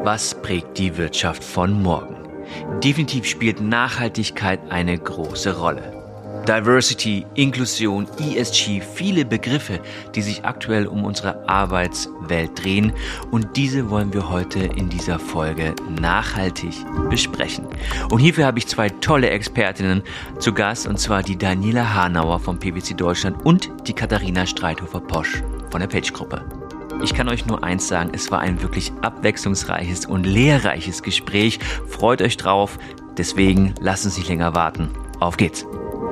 Was prägt die Wirtschaft von morgen? Definitiv spielt Nachhaltigkeit eine große Rolle. Diversity, Inklusion, ESG, viele Begriffe, die sich aktuell um unsere Arbeitswelt drehen. Und diese wollen wir heute in dieser Folge nachhaltig besprechen. Und hierfür habe ich zwei tolle Expertinnen zu Gast, und zwar die Daniela Hanauer vom PwC Deutschland und die Katharina Streithofer-Posch von der Page-Gruppe. Ich kann euch nur eins sagen, es war ein wirklich abwechslungsreiches und lehrreiches Gespräch. Freut euch drauf, deswegen lasst uns nicht länger warten. Auf geht's!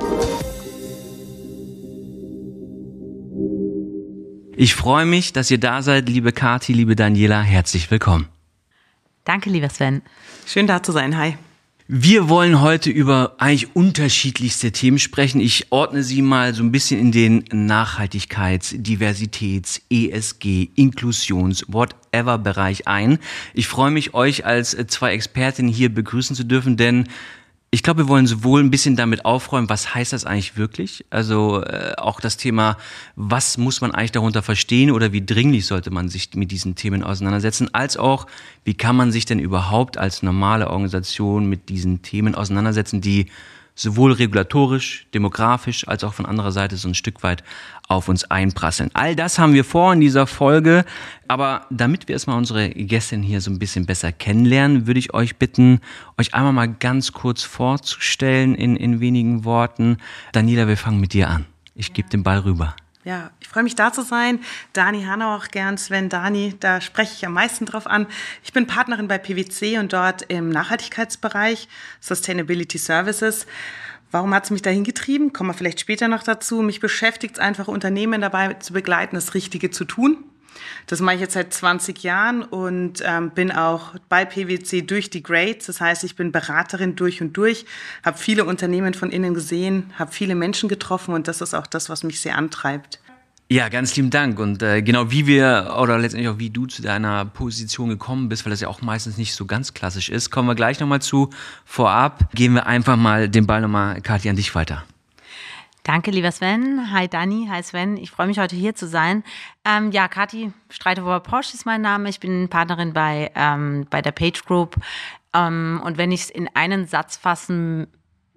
Ich freue mich, dass ihr da seid, liebe Kathi, liebe Daniela. Herzlich willkommen. Danke, lieber Sven. Schön da zu sein. Hi. Wir wollen heute über eigentlich unterschiedlichste Themen sprechen. Ich ordne sie mal so ein bisschen in den Nachhaltigkeits-, Diversitäts-, ESG-, Inklusions-, whatever Bereich ein. Ich freue mich, euch als zwei Expertinnen hier begrüßen zu dürfen, denn ich glaube, wir wollen sowohl ein bisschen damit aufräumen, was heißt das eigentlich wirklich? Also auch das Thema, was muss man eigentlich darunter verstehen oder wie dringlich sollte man sich mit diesen Themen auseinandersetzen, als auch, wie kann man sich denn überhaupt als normale Organisation mit diesen Themen auseinandersetzen, die sowohl regulatorisch, demografisch als auch von anderer Seite so ein Stück weit auf uns einprasseln. All das haben wir vor in dieser Folge, aber damit wir erstmal unsere Gästin hier so ein bisschen besser kennenlernen, würde ich euch bitten, euch einmal mal ganz kurz vorzustellen in wenigen Worten. Daniela, wir fangen mit dir an. Ich gebe den Ball rüber. Ja, ich freue mich da zu sein. Dani Hanauer auch gern, Sven, Dani, da spreche ich am meisten drauf an. Ich bin Partnerin bei PwC und dort im Nachhaltigkeitsbereich, Sustainability Services. Warum hat es mich dahin getrieben? Kommen wir vielleicht später noch dazu. Mich beschäftigt es einfach, Unternehmen dabei zu begleiten, das Richtige zu tun. Das mache ich jetzt seit 20 Jahren und bin auch bei PwC durch die Grades. Das heißt, ich bin Beraterin durch und durch, habe viele Unternehmen von innen gesehen, habe viele Menschen getroffen und das ist auch das, was mich sehr antreibt. Ja, ganz lieben Dank. Und genau wie wir oder letztendlich auch wie du zu deiner Position gekommen bist, weil das ja auch meistens nicht so ganz klassisch ist, kommen wir gleich nochmal zu. Vorab gehen wir einfach mal den Ball nochmal, Kathi, an dich weiter. Danke, lieber Sven. Hi Dani, hi Sven. Ich freue mich, heute hier zu sein. Kathi Streithofer-Posch ist mein Name. Ich bin Partnerin bei der Page Group. Und wenn ich es in einen Satz fassen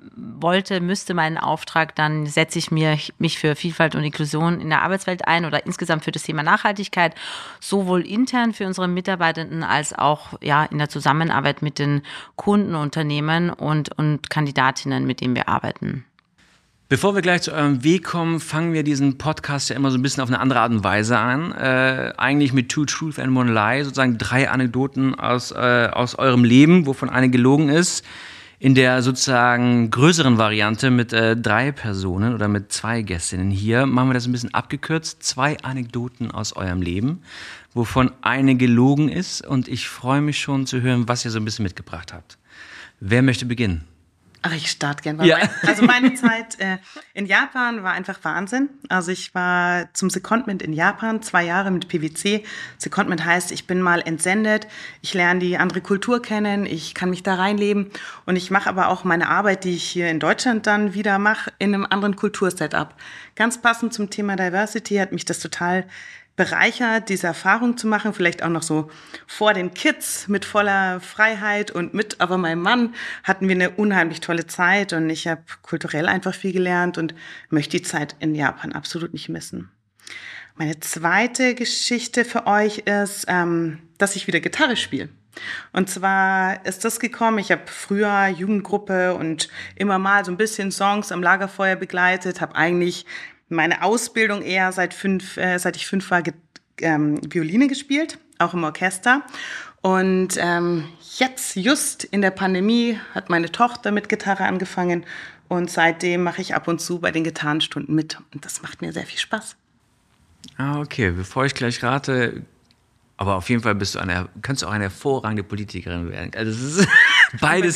müsste meinen Auftrag, dann setze ich mich für Vielfalt und Inklusion in der Arbeitswelt ein oder insgesamt für das Thema Nachhaltigkeit, sowohl intern für unsere Mitarbeitenden als auch in der Zusammenarbeit mit den Kunden, Unternehmen und Kandidatinnen, mit denen wir arbeiten. Bevor wir gleich zu eurem Weg kommen, fangen wir diesen Podcast ja immer so ein bisschen auf eine andere Art und Weise an. Eigentlich mit Two Truth and One Lie, sozusagen 3 Anekdoten aus eurem Leben, wovon eine gelogen ist. In der sozusagen größeren Variante mit 3 Personen oder mit 2 Gästinnen hier machen wir das ein bisschen abgekürzt. 2 Anekdoten aus eurem Leben, wovon eine gelogen ist. Und ich freue mich schon zu hören, was ihr so ein bisschen mitgebracht habt. Wer möchte beginnen? Ach, ich starte gerne. Ja. Meine Zeit in Japan war einfach Wahnsinn. Also ich war zum Secondment in Japan, 2 Jahre mit PwC. Secondment heißt, ich bin mal entsendet, ich lerne die andere Kultur kennen, ich kann mich da reinleben und ich mache aber auch meine Arbeit, die ich hier in Deutschland dann wieder mache, in einem anderen Kultursetup. Ganz passend zum Thema Diversity hat mich das total bereichert, diese Erfahrung zu machen, vielleicht auch noch so vor den Kids mit voller Freiheit und mit aber meinem Mann hatten wir eine unheimlich tolle Zeit und ich habe kulturell einfach viel gelernt und möchte die Zeit in Japan absolut nicht missen. Meine zweite Geschichte für euch ist, dass ich wieder Gitarre spiele. Und zwar ist das gekommen, ich habe früher Jugendgruppe und immer mal so ein bisschen Songs am Lagerfeuer begleitet, habe eigentlich meine Ausbildung eher seit ich 5 war, Violine gespielt, auch im Orchester. Und jetzt, just in der Pandemie, hat meine Tochter mit Gitarre angefangen. Und seitdem mache ich ab und zu bei den Gitarrenstunden mit. Und das macht mir sehr viel Spaß. Ah, okay. Bevor ich gleich rate, aber auf jeden Fall kannst du auch eine hervorragende Politikerin werden. Also es ist beides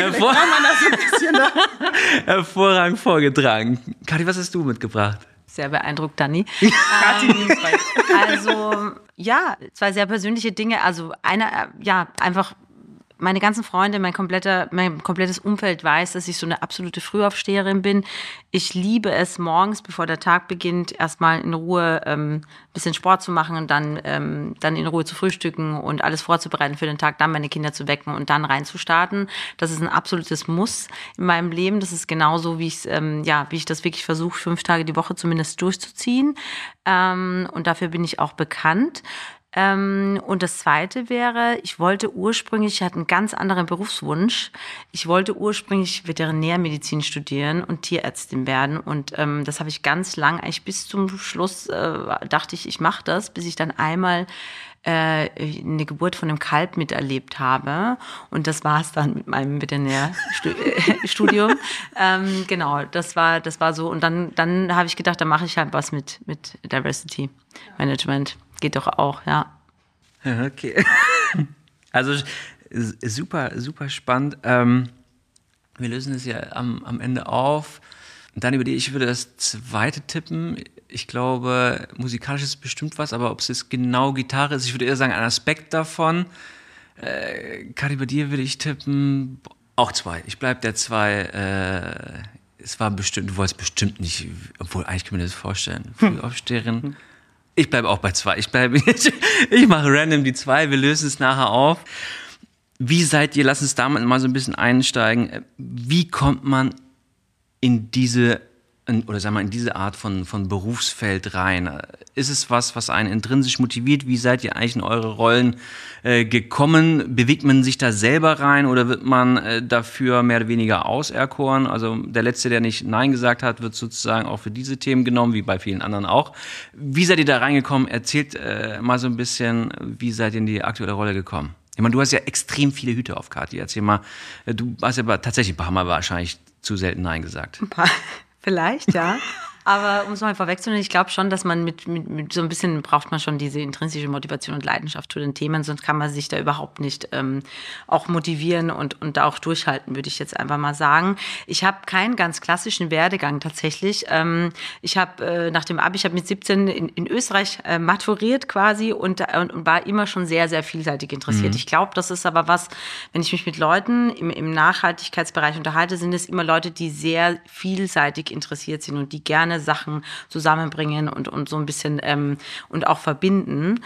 hervorragend vorgetragen. Kathi, was hast du mitgebracht? Sehr beeindruckt, Dani. Also, 2 sehr persönliche Dinge. Also, einfach meine ganzen Freunde, mein komplettes Umfeld weiß, dass ich so eine absolute Frühaufsteherin bin. Ich liebe es, morgens, bevor der Tag beginnt, erstmal in Ruhe ein bisschen Sport zu machen und dann in Ruhe zu frühstücken und alles vorzubereiten für den Tag, dann meine Kinder zu wecken und dann reinzustarten. Das ist ein absolutes Muss in meinem Leben. Das ist genauso, wie ich das wirklich versuche, 5 Tage die Woche zumindest durchzuziehen. Und dafür bin ich auch bekannt. Und das Zweite wäre, ich hatte einen ganz anderen Berufswunsch. Ich wollte ursprünglich Veterinärmedizin studieren und Tierärztin werden. Und das habe ich ganz lang, eigentlich bis zum Schluss dachte ich mache das, bis ich dann einmal eine Geburt von einem Kalb miterlebt habe. Und das war es dann mit meinem Veterinärstudium. Genau, das war so. Und dann habe ich gedacht, dann mache ich halt was mit Diversity Management. Geht doch auch, ja. Okay. Also super, super spannend. Wir lösen es ja am Ende auf. Und dann ich würde das zweite tippen. Ich glaube, musikalisch ist bestimmt was, aber ob es jetzt genau Gitarre ist, ich würde eher sagen, ein Aspekt davon. Kathi, bei dir würde ich tippen, auch 2. Ich bleibe der 2. Es war bestimmt, du wolltest bestimmt nicht, obwohl eigentlich kann man das vorstellen. Frühaufsteherin. Ich bleibe auch bei 2. Ich mache random die 2. Wir lösen es nachher auf. Wie seid ihr, lass uns damit mal so ein bisschen einsteigen. Wie kommt man in diese Art von Berufsfeld rein? Ist es was einen intrinsisch motiviert? Wie seid ihr eigentlich in eure Rollen gekommen? Bewegt man sich da selber rein oder wird man dafür mehr oder weniger auserkoren? Also der Letzte, der nicht Nein gesagt hat, wird sozusagen auch für diese Themen genommen, wie bei vielen anderen auch. Wie seid ihr da reingekommen? Erzählt mal so ein bisschen, wie seid ihr in die aktuelle Rolle gekommen? Ich meine, du hast ja extrem viele Hüte auf, Kathi. Erzähl mal, du hast ja tatsächlich ein paar Mal wahrscheinlich zu selten Nein gesagt. Ein paar. Vielleicht, ja. Aber um es mal vorwegzunehmen, ich glaube schon, dass man mit so ein bisschen braucht man schon diese intrinsische Motivation und Leidenschaft zu den Themen, sonst kann man sich da überhaupt nicht auch motivieren und auch durchhalten, würde ich jetzt einfach mal sagen. Ich habe keinen ganz klassischen Werdegang tatsächlich. Ich habe nach dem Abi, ich habe mit 17 in Österreich maturiert quasi und war immer schon sehr, sehr vielseitig interessiert. Mhm. Ich glaube, das ist aber was, wenn ich mich mit Leuten im Nachhaltigkeitsbereich unterhalte, sind es immer Leute, die sehr vielseitig interessiert sind und die gerne Sachen zusammenbringen und so ein bisschen und auch verbinden.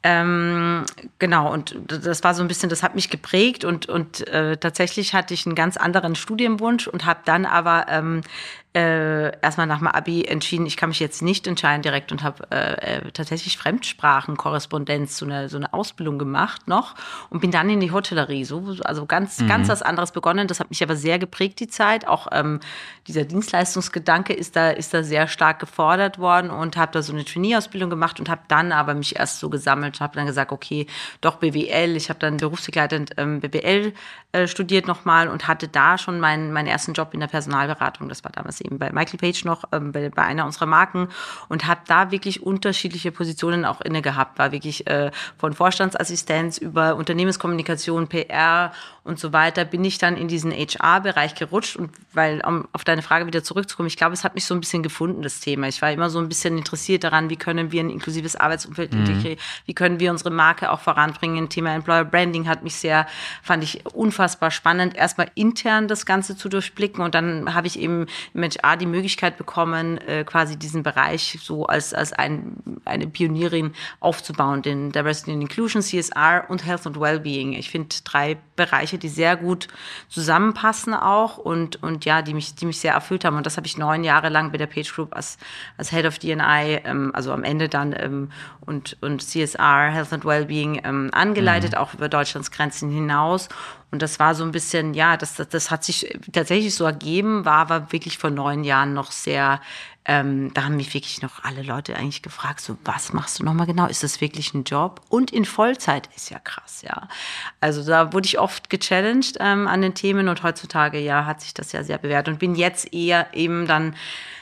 Genau, und das war so ein bisschen, das hat mich geprägt und tatsächlich hatte ich einen ganz anderen Studienwunsch und habe dann aber erstmal nach dem Abi entschieden, ich kann mich jetzt nicht entscheiden direkt und habe tatsächlich Fremdsprachenkorrespondenz, so eine Ausbildung gemacht noch und bin dann in die Hotellerie, also ganz was anderes begonnen. Das hat mich aber sehr geprägt, die Zeit. Auch dieser Dienstleistungsgedanke ist da sehr stark gefordert worden und habe da so eine Trainee-Ausbildung gemacht und habe dann aber mich erst so gesammelt und habe dann gesagt, okay, doch BWL. Ich habe dann berufsbegleitend BWL studiert nochmal und hatte da schon meinen ersten Job in der Personalberatung. Das war damals eben bei Michael Page noch, bei einer unserer Marken und habe da wirklich unterschiedliche Positionen auch inne gehabt. War wirklich von Vorstandsassistenz über Unternehmenskommunikation, PR und so weiter, bin ich dann in diesen HR-Bereich gerutscht und weil, um auf deine Frage wieder zurückzukommen, ich glaube, es hat mich so ein bisschen gefunden, das Thema. Ich war immer so ein bisschen interessiert daran, wie können wir ein inklusives Arbeitsumfeld integrieren, wie können wir unsere Marke auch voranbringen. Thema Employer Branding fand ich unfassbar spannend, erstmal intern das Ganze zu durchblicken und dann habe ich eben im HR die Möglichkeit bekommen, quasi diesen Bereich so als eine Pionierin aufzubauen, den Diversity and Inclusion, CSR und Health and Wellbeing. Ich finde 3 Bereiche, die sehr gut zusammenpassen auch und ja, die mich sehr erfüllt haben. Und das habe ich 9 Jahre lang bei der Page Group als Head of D&I, also am Ende dann und CSR, Health and Wellbeing angeleitet, auch über Deutschlands Grenzen hinaus. Und das war so ein bisschen, ja, das hat sich tatsächlich so ergeben, war aber wirklich vor 9 Jahren noch sehr, da haben mich wirklich noch alle Leute eigentlich gefragt, so, was machst du nochmal genau? Ist das wirklich ein Job? Und in Vollzeit ist ja krass, ja. Also da wurde ich oft gechallenged an den Themen und heutzutage, ja, hat sich das ja sehr bewährt und bin jetzt eher eben dann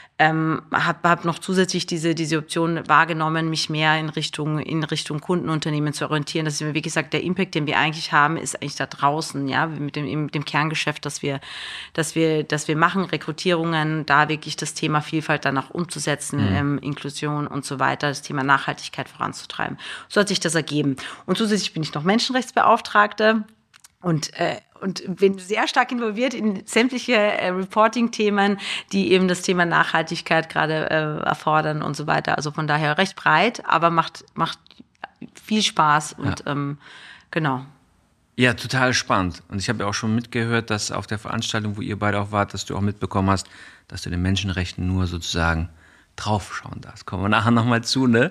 hab noch zusätzlich diese Option wahrgenommen, mich mehr in Richtung Kundenunternehmen zu orientieren. Das ist mir, wie gesagt, der Impact, den wir eigentlich haben, ist eigentlich da draußen, ja, mit dem Kerngeschäft, das wir machen, Rekrutierungen, da wirklich das Thema Vielfalt dann auch umzusetzen, Inklusion und so weiter, das Thema Nachhaltigkeit voranzutreiben. So hat sich das ergeben. Und zusätzlich bin ich noch Menschenrechtsbeauftragte. Und bin sehr stark involviert in sämtliche Reporting-Themen, die eben das Thema Nachhaltigkeit gerade erfordern und so weiter. Also von daher recht breit, aber macht viel Spaß und genau. Ja, total spannend. Und ich habe ja auch schon mitgehört, dass auf der Veranstaltung, wo ihr beide auch wart, dass du auch mitbekommen hast, dass du den Menschenrechten nur sozusagen draufschauen darfst. Kommen wir nachher nochmal zu, ne?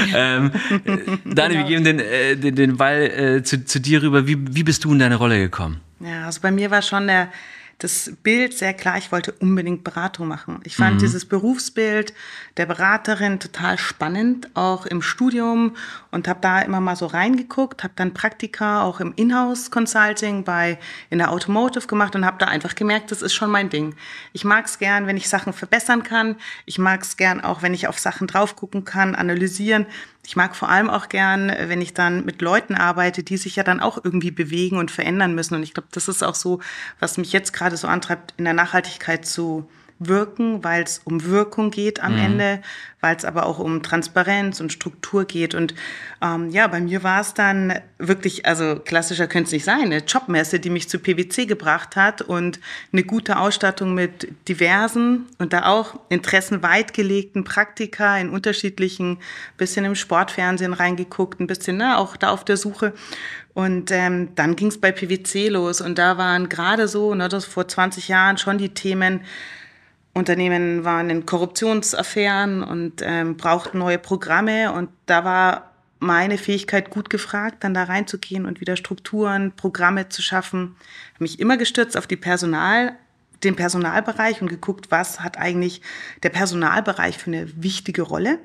Dani, wir geben den Ball zu dir rüber. Wie bist du in deine Rolle gekommen? Ja, also bei mir war schon das Bild sehr klar, ich wollte unbedingt Beratung machen. Ich fand dieses Berufsbild der Beraterin total spannend, auch im Studium, und habe da immer mal so reingeguckt, habe dann Praktika auch im Inhouse-Consulting in der Automotive gemacht und habe da einfach gemerkt, das ist schon mein Ding. Ich mag es gern, wenn ich Sachen verbessern kann. Ich mag es gern auch, wenn ich auf Sachen drauf gucken kann, analysieren. Ich mag vor allem auch gern, wenn ich dann mit Leuten arbeite, die sich ja dann auch irgendwie bewegen und verändern müssen. Und ich glaube, das ist auch so, was mich jetzt gerade so antreibt, in der Nachhaltigkeit zu wirken, weil es um Wirkung geht am Ende, weil es aber auch um Transparenz und Struktur geht. Und bei mir war es dann wirklich, also klassischer könnte es nicht sein, eine Jobmesse, die mich zu PwC gebracht hat und eine gute Ausstattung mit diversen und da auch interessenweit gelegten Praktika in unterschiedlichen, bisschen im Sportfernsehen reingeguckt, ein bisschen auch da auf der Suche. Und dann ging es bei PwC los und da waren gerade so, das vor 20 Jahren schon die Themen, Unternehmen waren in Korruptionsaffären und brauchten neue Programme und da war meine Fähigkeit gut gefragt, dann da reinzugehen und wieder Strukturen, Programme zu schaffen. Ich habe mich immer gestürzt auf den Personalbereich und geguckt, was hat eigentlich der Personalbereich für eine wichtige Rolle.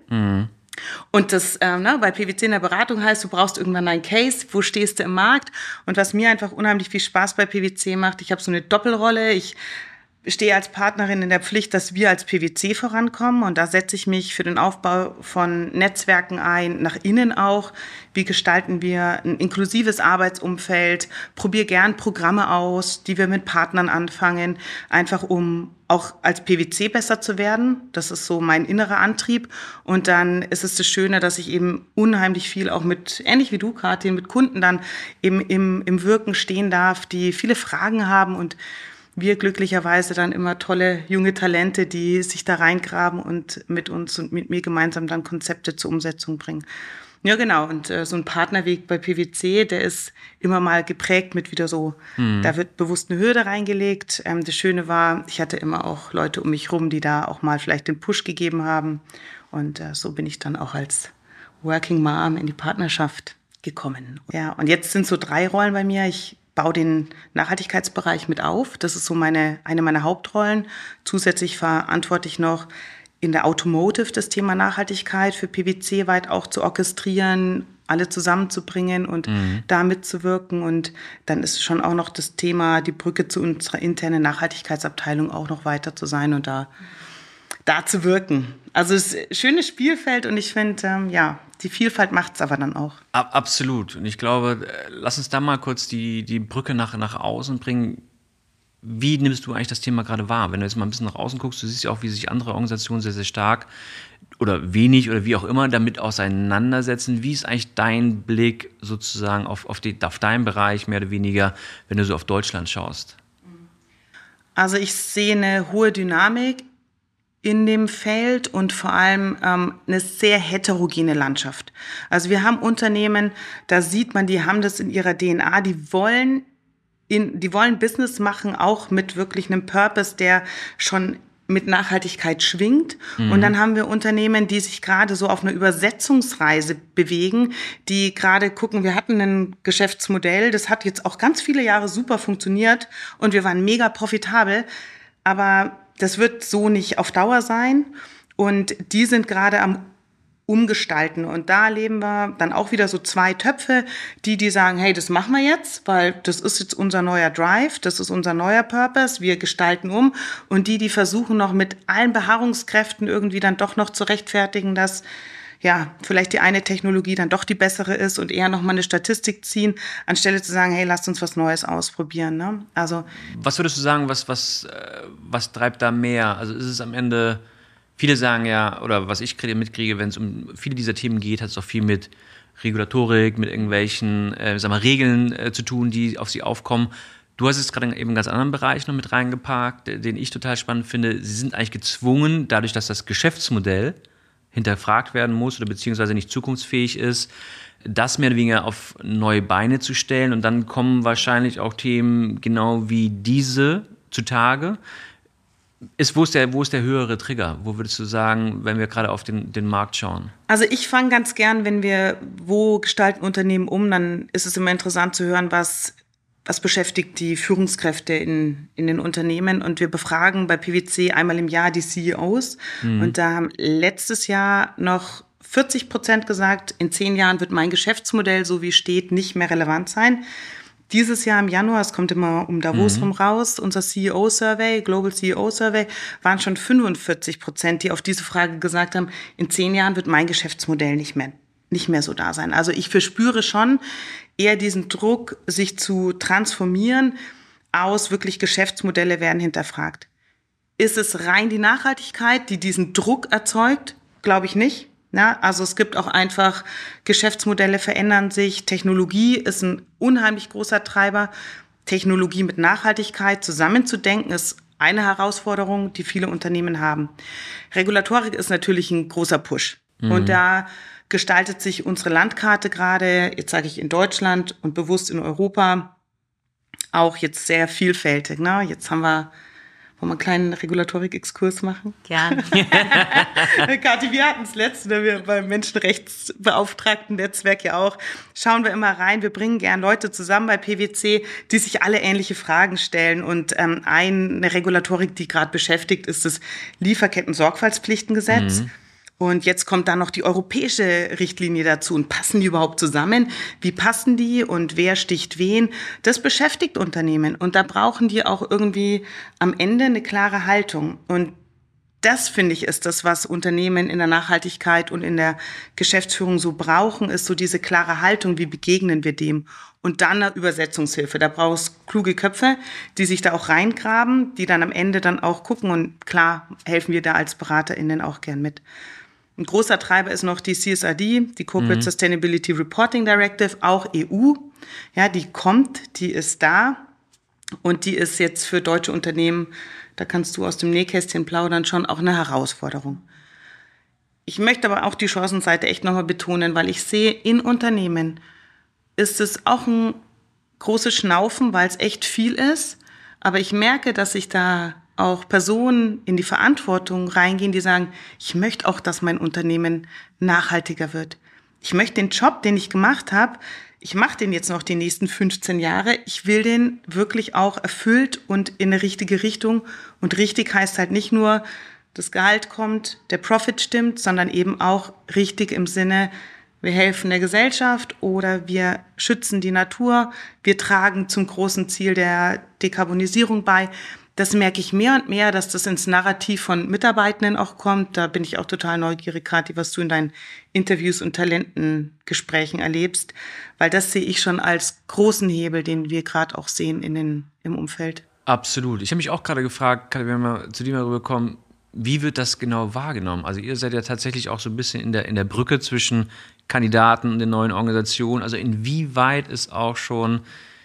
Und das bei PwC in der Beratung heißt, du brauchst irgendwann einen Case, wo stehst du im Markt? Und was mir einfach unheimlich viel Spaß bei PwC macht, ich habe so eine Doppelrolle, ich stehe als Partnerin in der Pflicht, dass wir als PwC vorankommen und da setze ich mich für den Aufbau von Netzwerken ein, nach innen auch. Wie gestalten wir ein inklusives Arbeitsumfeld? Probiere gern Programme aus, die wir mit Partnern anfangen, einfach um auch als PwC besser zu werden. Das ist so mein innerer Antrieb. Und dann ist es das Schöne, dass ich eben unheimlich viel auch ähnlich wie du, Kathi, mit Kunden dann eben im Wirken stehen darf, die viele Fragen haben und wir glücklicherweise dann immer tolle junge Talente, die sich da reingraben und mit uns und mit mir gemeinsam dann Konzepte zur Umsetzung bringen. Ja, genau. Und so ein Partnerweg bei PwC, der ist immer mal geprägt mit wieder so, da wird bewusst eine Hürde reingelegt. Das Schöne war, ich hatte immer auch Leute um mich rum, die da auch mal vielleicht den Push gegeben haben. Und so bin ich dann auch als Working Mom in die Partnerschaft gekommen. Ja, und jetzt sind so 3 Rollen bei mir. Ich baue den Nachhaltigkeitsbereich mit auf. Das ist so eine meiner Hauptrollen. Zusätzlich verantworte ich noch in der Automotive das Thema Nachhaltigkeit für PwC weit auch zu orchestrieren, alle zusammenzubringen und da mitzuwirken. Und dann ist schon auch noch das Thema, die Brücke zu unserer internen Nachhaltigkeitsabteilung auch noch weiter zu sein und da zu wirken. Also es ist ein schönes Spielfeld und ich finde, die Vielfalt macht es aber dann auch. Absolut. Und ich glaube, lass uns da mal kurz die Brücke nach außen bringen. Wie nimmst du eigentlich das Thema gerade wahr? Wenn du jetzt mal ein bisschen nach außen guckst, du siehst ja auch, wie sich andere Organisationen sehr, sehr stark oder wenig oder wie auch immer damit auseinandersetzen. Wie ist eigentlich dein Blick sozusagen auf deinen Bereich, mehr oder weniger, wenn du so auf Deutschland schaust? Also ich sehe eine hohe Dynamik in dem Feld und vor allem eine sehr heterogene Landschaft. Also wir haben Unternehmen, da sieht man, die haben das in ihrer DNA, die wollen Business machen, auch mit wirklich einem Purpose, der schon mit Nachhaltigkeit schwingt. Und dann haben wir Unternehmen, die sich gerade so auf einer Übersetzungsreise bewegen, die gerade gucken, wir hatten ein Geschäftsmodell, das hat jetzt auch ganz viele Jahre super funktioniert und wir waren mega profitabel, aber das wird so nicht auf Dauer sein und die sind gerade am Umgestalten und da erleben wir dann auch wieder so 2 Töpfe, die sagen, hey, das machen wir jetzt, weil das ist jetzt unser neuer Drive, das ist unser neuer Purpose, wir gestalten um und die versuchen noch mit allen Beharrungskräften irgendwie dann doch noch zu rechtfertigen, dass vielleicht die eine Technologie dann doch die bessere ist und eher noch mal eine Statistik ziehen, anstelle zu sagen, hey, lasst uns was Neues ausprobieren. Ne? Also, was würdest du sagen, was treibt da mehr? Also ist es am Ende, viele sagen ja, oder was ich mitkriege, wenn es um viele dieser Themen geht, hat es auch viel mit Regulatorik, mit irgendwelchen Regeln zu tun, die auf sie aufkommen. Du hast es gerade eben einen ganz anderen Bereich noch mit reingepackt, den ich total spannend finde. Sie sind eigentlich gezwungen, dadurch, dass das Geschäftsmodell hinterfragt werden muss oder beziehungsweise nicht zukunftsfähig ist, das mehr oder weniger auf neue Beine zu stellen. Und dann kommen wahrscheinlich auch Themen genau wie diese zutage. Wo ist der höhere Trigger? Wo würdest du sagen, wenn wir gerade auf den Markt schauen? Also ich fange ganz gern, wo gestalten Unternehmen um, dann ist es immer interessant zu hören, was beschäftigt die Führungskräfte in den Unternehmen. Und wir befragen bei PwC einmal im Jahr die CEOs. Und da haben letztes Jahr noch 40% gesagt, in 10 Jahren wird mein Geschäftsmodell, so wie steht, nicht mehr relevant sein. Dieses Jahr im Januar, es kommt immer um Davos rum raus, unser CEO-Survey, Global CEO-Survey, waren schon 45%, die auf diese Frage gesagt haben, in 10 Jahren wird mein Geschäftsmodell nicht mehr so da sein. Also ich verspüre schon eher diesen Druck, sich zu transformieren aus wirklich Geschäftsmodelle werden hinterfragt. Ist es rein die Nachhaltigkeit, die diesen Druck erzeugt? Glaube ich nicht. Ja, also es gibt auch einfach Geschäftsmodelle verändern sich. Technologie ist ein unheimlich großer Treiber. Technologie mit Nachhaltigkeit zusammenzudenken ist eine Herausforderung, die viele Unternehmen haben. Regulatorik ist natürlich ein großer Push. Und da gestaltet sich unsere Landkarte gerade, jetzt sage ich in Deutschland und bewusst in Europa, auch jetzt sehr vielfältig. Ne? Jetzt wollen wir einen kleinen Regulatorik-Exkurs machen? Gerne. Kathi, wir hatten es letztens, wir beim Menschenrechtsbeauftragten-Netzwerk ja auch, schauen wir immer rein, wir bringen gern Leute zusammen bei PwC, die sich alle ähnliche Fragen stellen. Und eine Regulatorik, die gerade beschäftigt, ist das Lieferketten-Sorgfaltspflichtengesetz. Und jetzt kommt da noch die europäische Richtlinie dazu. Und passen die überhaupt zusammen? Wie passen die und wer sticht wen? Das beschäftigt Unternehmen. Und da brauchen die auch irgendwie am Ende eine klare Haltung. Und das, finde ich, ist das, was Unternehmen in der Nachhaltigkeit und in der Geschäftsführung so brauchen, ist so diese klare Haltung. Wie begegnen wir dem? Und dann eine Übersetzungshilfe. Da brauchst du kluge Köpfe, die sich da auch reingraben, die dann am Ende dann auch gucken. Und klar helfen wir da als BeraterInnen auch gern mit. Ein großer Treiber ist noch die CSRD, die Corporate Sustainability Reporting Directive, auch EU. Ja, die kommt, die ist da und die ist jetzt für deutsche Unternehmen, da kannst du aus dem Nähkästchen plaudern, schon auch eine Herausforderung. Ich möchte aber auch die Chancenseite echt nochmal betonen, weil ich sehe, in Unternehmen ist es auch ein großes Schnaufen, weil es echt viel ist. Aber ich merke, dass sich da auch Personen in die Verantwortung reingehen, die sagen, ich möchte auch, dass mein Unternehmen nachhaltiger wird. Ich möchte den Job, den ich gemacht habe, ich mache den jetzt noch die nächsten 15 Jahre. Ich will den wirklich auch erfüllt und in eine richtige Richtung. Und richtig heißt halt nicht nur, das Gehalt kommt, der Profit stimmt, sondern eben auch richtig im Sinne, wir helfen der Gesellschaft oder wir schützen die Natur, wir tragen zum großen Ziel der Dekarbonisierung bei. Das merke ich mehr und mehr, dass das ins Narrativ von Mitarbeitenden auch kommt. Da bin ich auch total neugierig, Kathi, was du in deinen Interviews und Talentengesprächen erlebst. Weil das sehe ich schon als großen Hebel, den wir gerade auch sehen im Umfeld. Absolut. Ich habe mich auch gerade gefragt, Kathi, wenn wir zu dir mal rüberkommen, wie wird das genau wahrgenommen? Also ihr seid ja tatsächlich auch so ein bisschen in der Brücke zwischen Kandidaten und den neuen Organisationen. Also inwieweit ist auch schon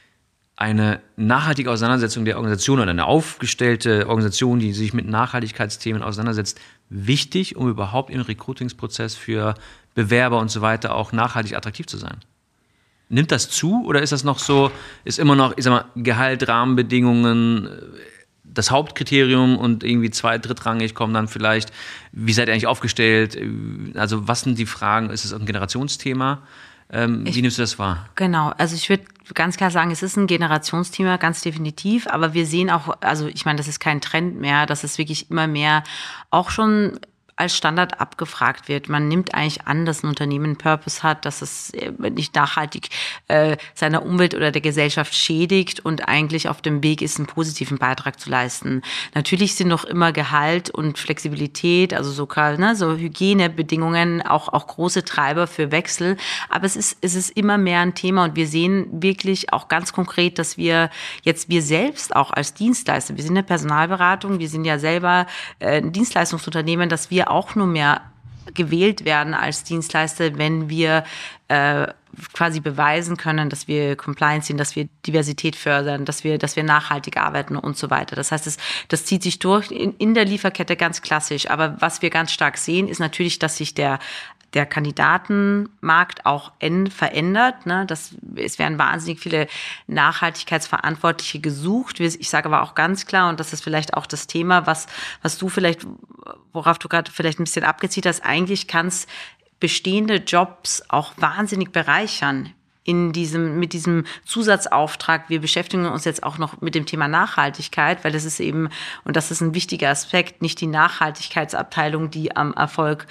eine nachhaltige Auseinandersetzung der Organisation oder eine aufgestellte Organisation, die sich mit Nachhaltigkeitsthemen auseinandersetzt, wichtig, um überhaupt im Recruitingsprozess für Bewerber und so weiter auch nachhaltig attraktiv zu sein? Nimmt das zu oder ist das noch so, ist immer noch, ich sag mal, Gehalt, Rahmenbedingungen das Hauptkriterium und irgendwie drittrangig kommen dann vielleicht, wie seid ihr eigentlich aufgestellt? Also was sind die Fragen? Ist es ein Generationsthema? Wie nimmst du das wahr? Genau, also ich würde ganz klar sagen, es ist ein Generationsthema, ganz definitiv, aber wir sehen auch, also ich meine, das ist kein Trend mehr, dass es wirklich immer mehr auch schon als Standard abgefragt wird. Man nimmt eigentlich an, dass ein Unternehmen einen Purpose hat, dass es nicht nachhaltig seiner Umwelt oder der Gesellschaft schädigt und eigentlich auf dem Weg ist, einen positiven Beitrag zu leisten. Natürlich sind noch immer Gehalt und Flexibilität, also sogar so Hygienebedingungen, auch große Treiber für Wechsel. Aber es ist immer mehr ein Thema und wir sehen wirklich auch ganz konkret, dass wir selbst auch als Dienstleister, wir sind eine Personalberatung, wir sind ja selber ein Dienstleistungsunternehmen, dass wir auch nur mehr gewählt werden als Dienstleister, wenn wir quasi beweisen können, dass wir Compliance sind, dass wir Diversität fördern, dass wir nachhaltig arbeiten und so weiter. Das heißt, das zieht sich durch in der Lieferkette ganz klassisch. Aber was wir ganz stark sehen, ist natürlich, dass sich der Kandidatenmarkt auch verändert. Ne? Es werden wahnsinnig viele Nachhaltigkeitsverantwortliche gesucht. Ich sage aber auch ganz klar, und das ist vielleicht auch das Thema, worauf du gerade vielleicht ein bisschen abgezielt hast, eigentlich kann es bestehende Jobs auch wahnsinnig bereichern. Mit diesem Zusatzauftrag. Wir beschäftigen uns jetzt auch noch mit dem Thema Nachhaltigkeit, weil das ist eben, und das ist ein wichtiger Aspekt, nicht die Nachhaltigkeitsabteilung, die am Erfolg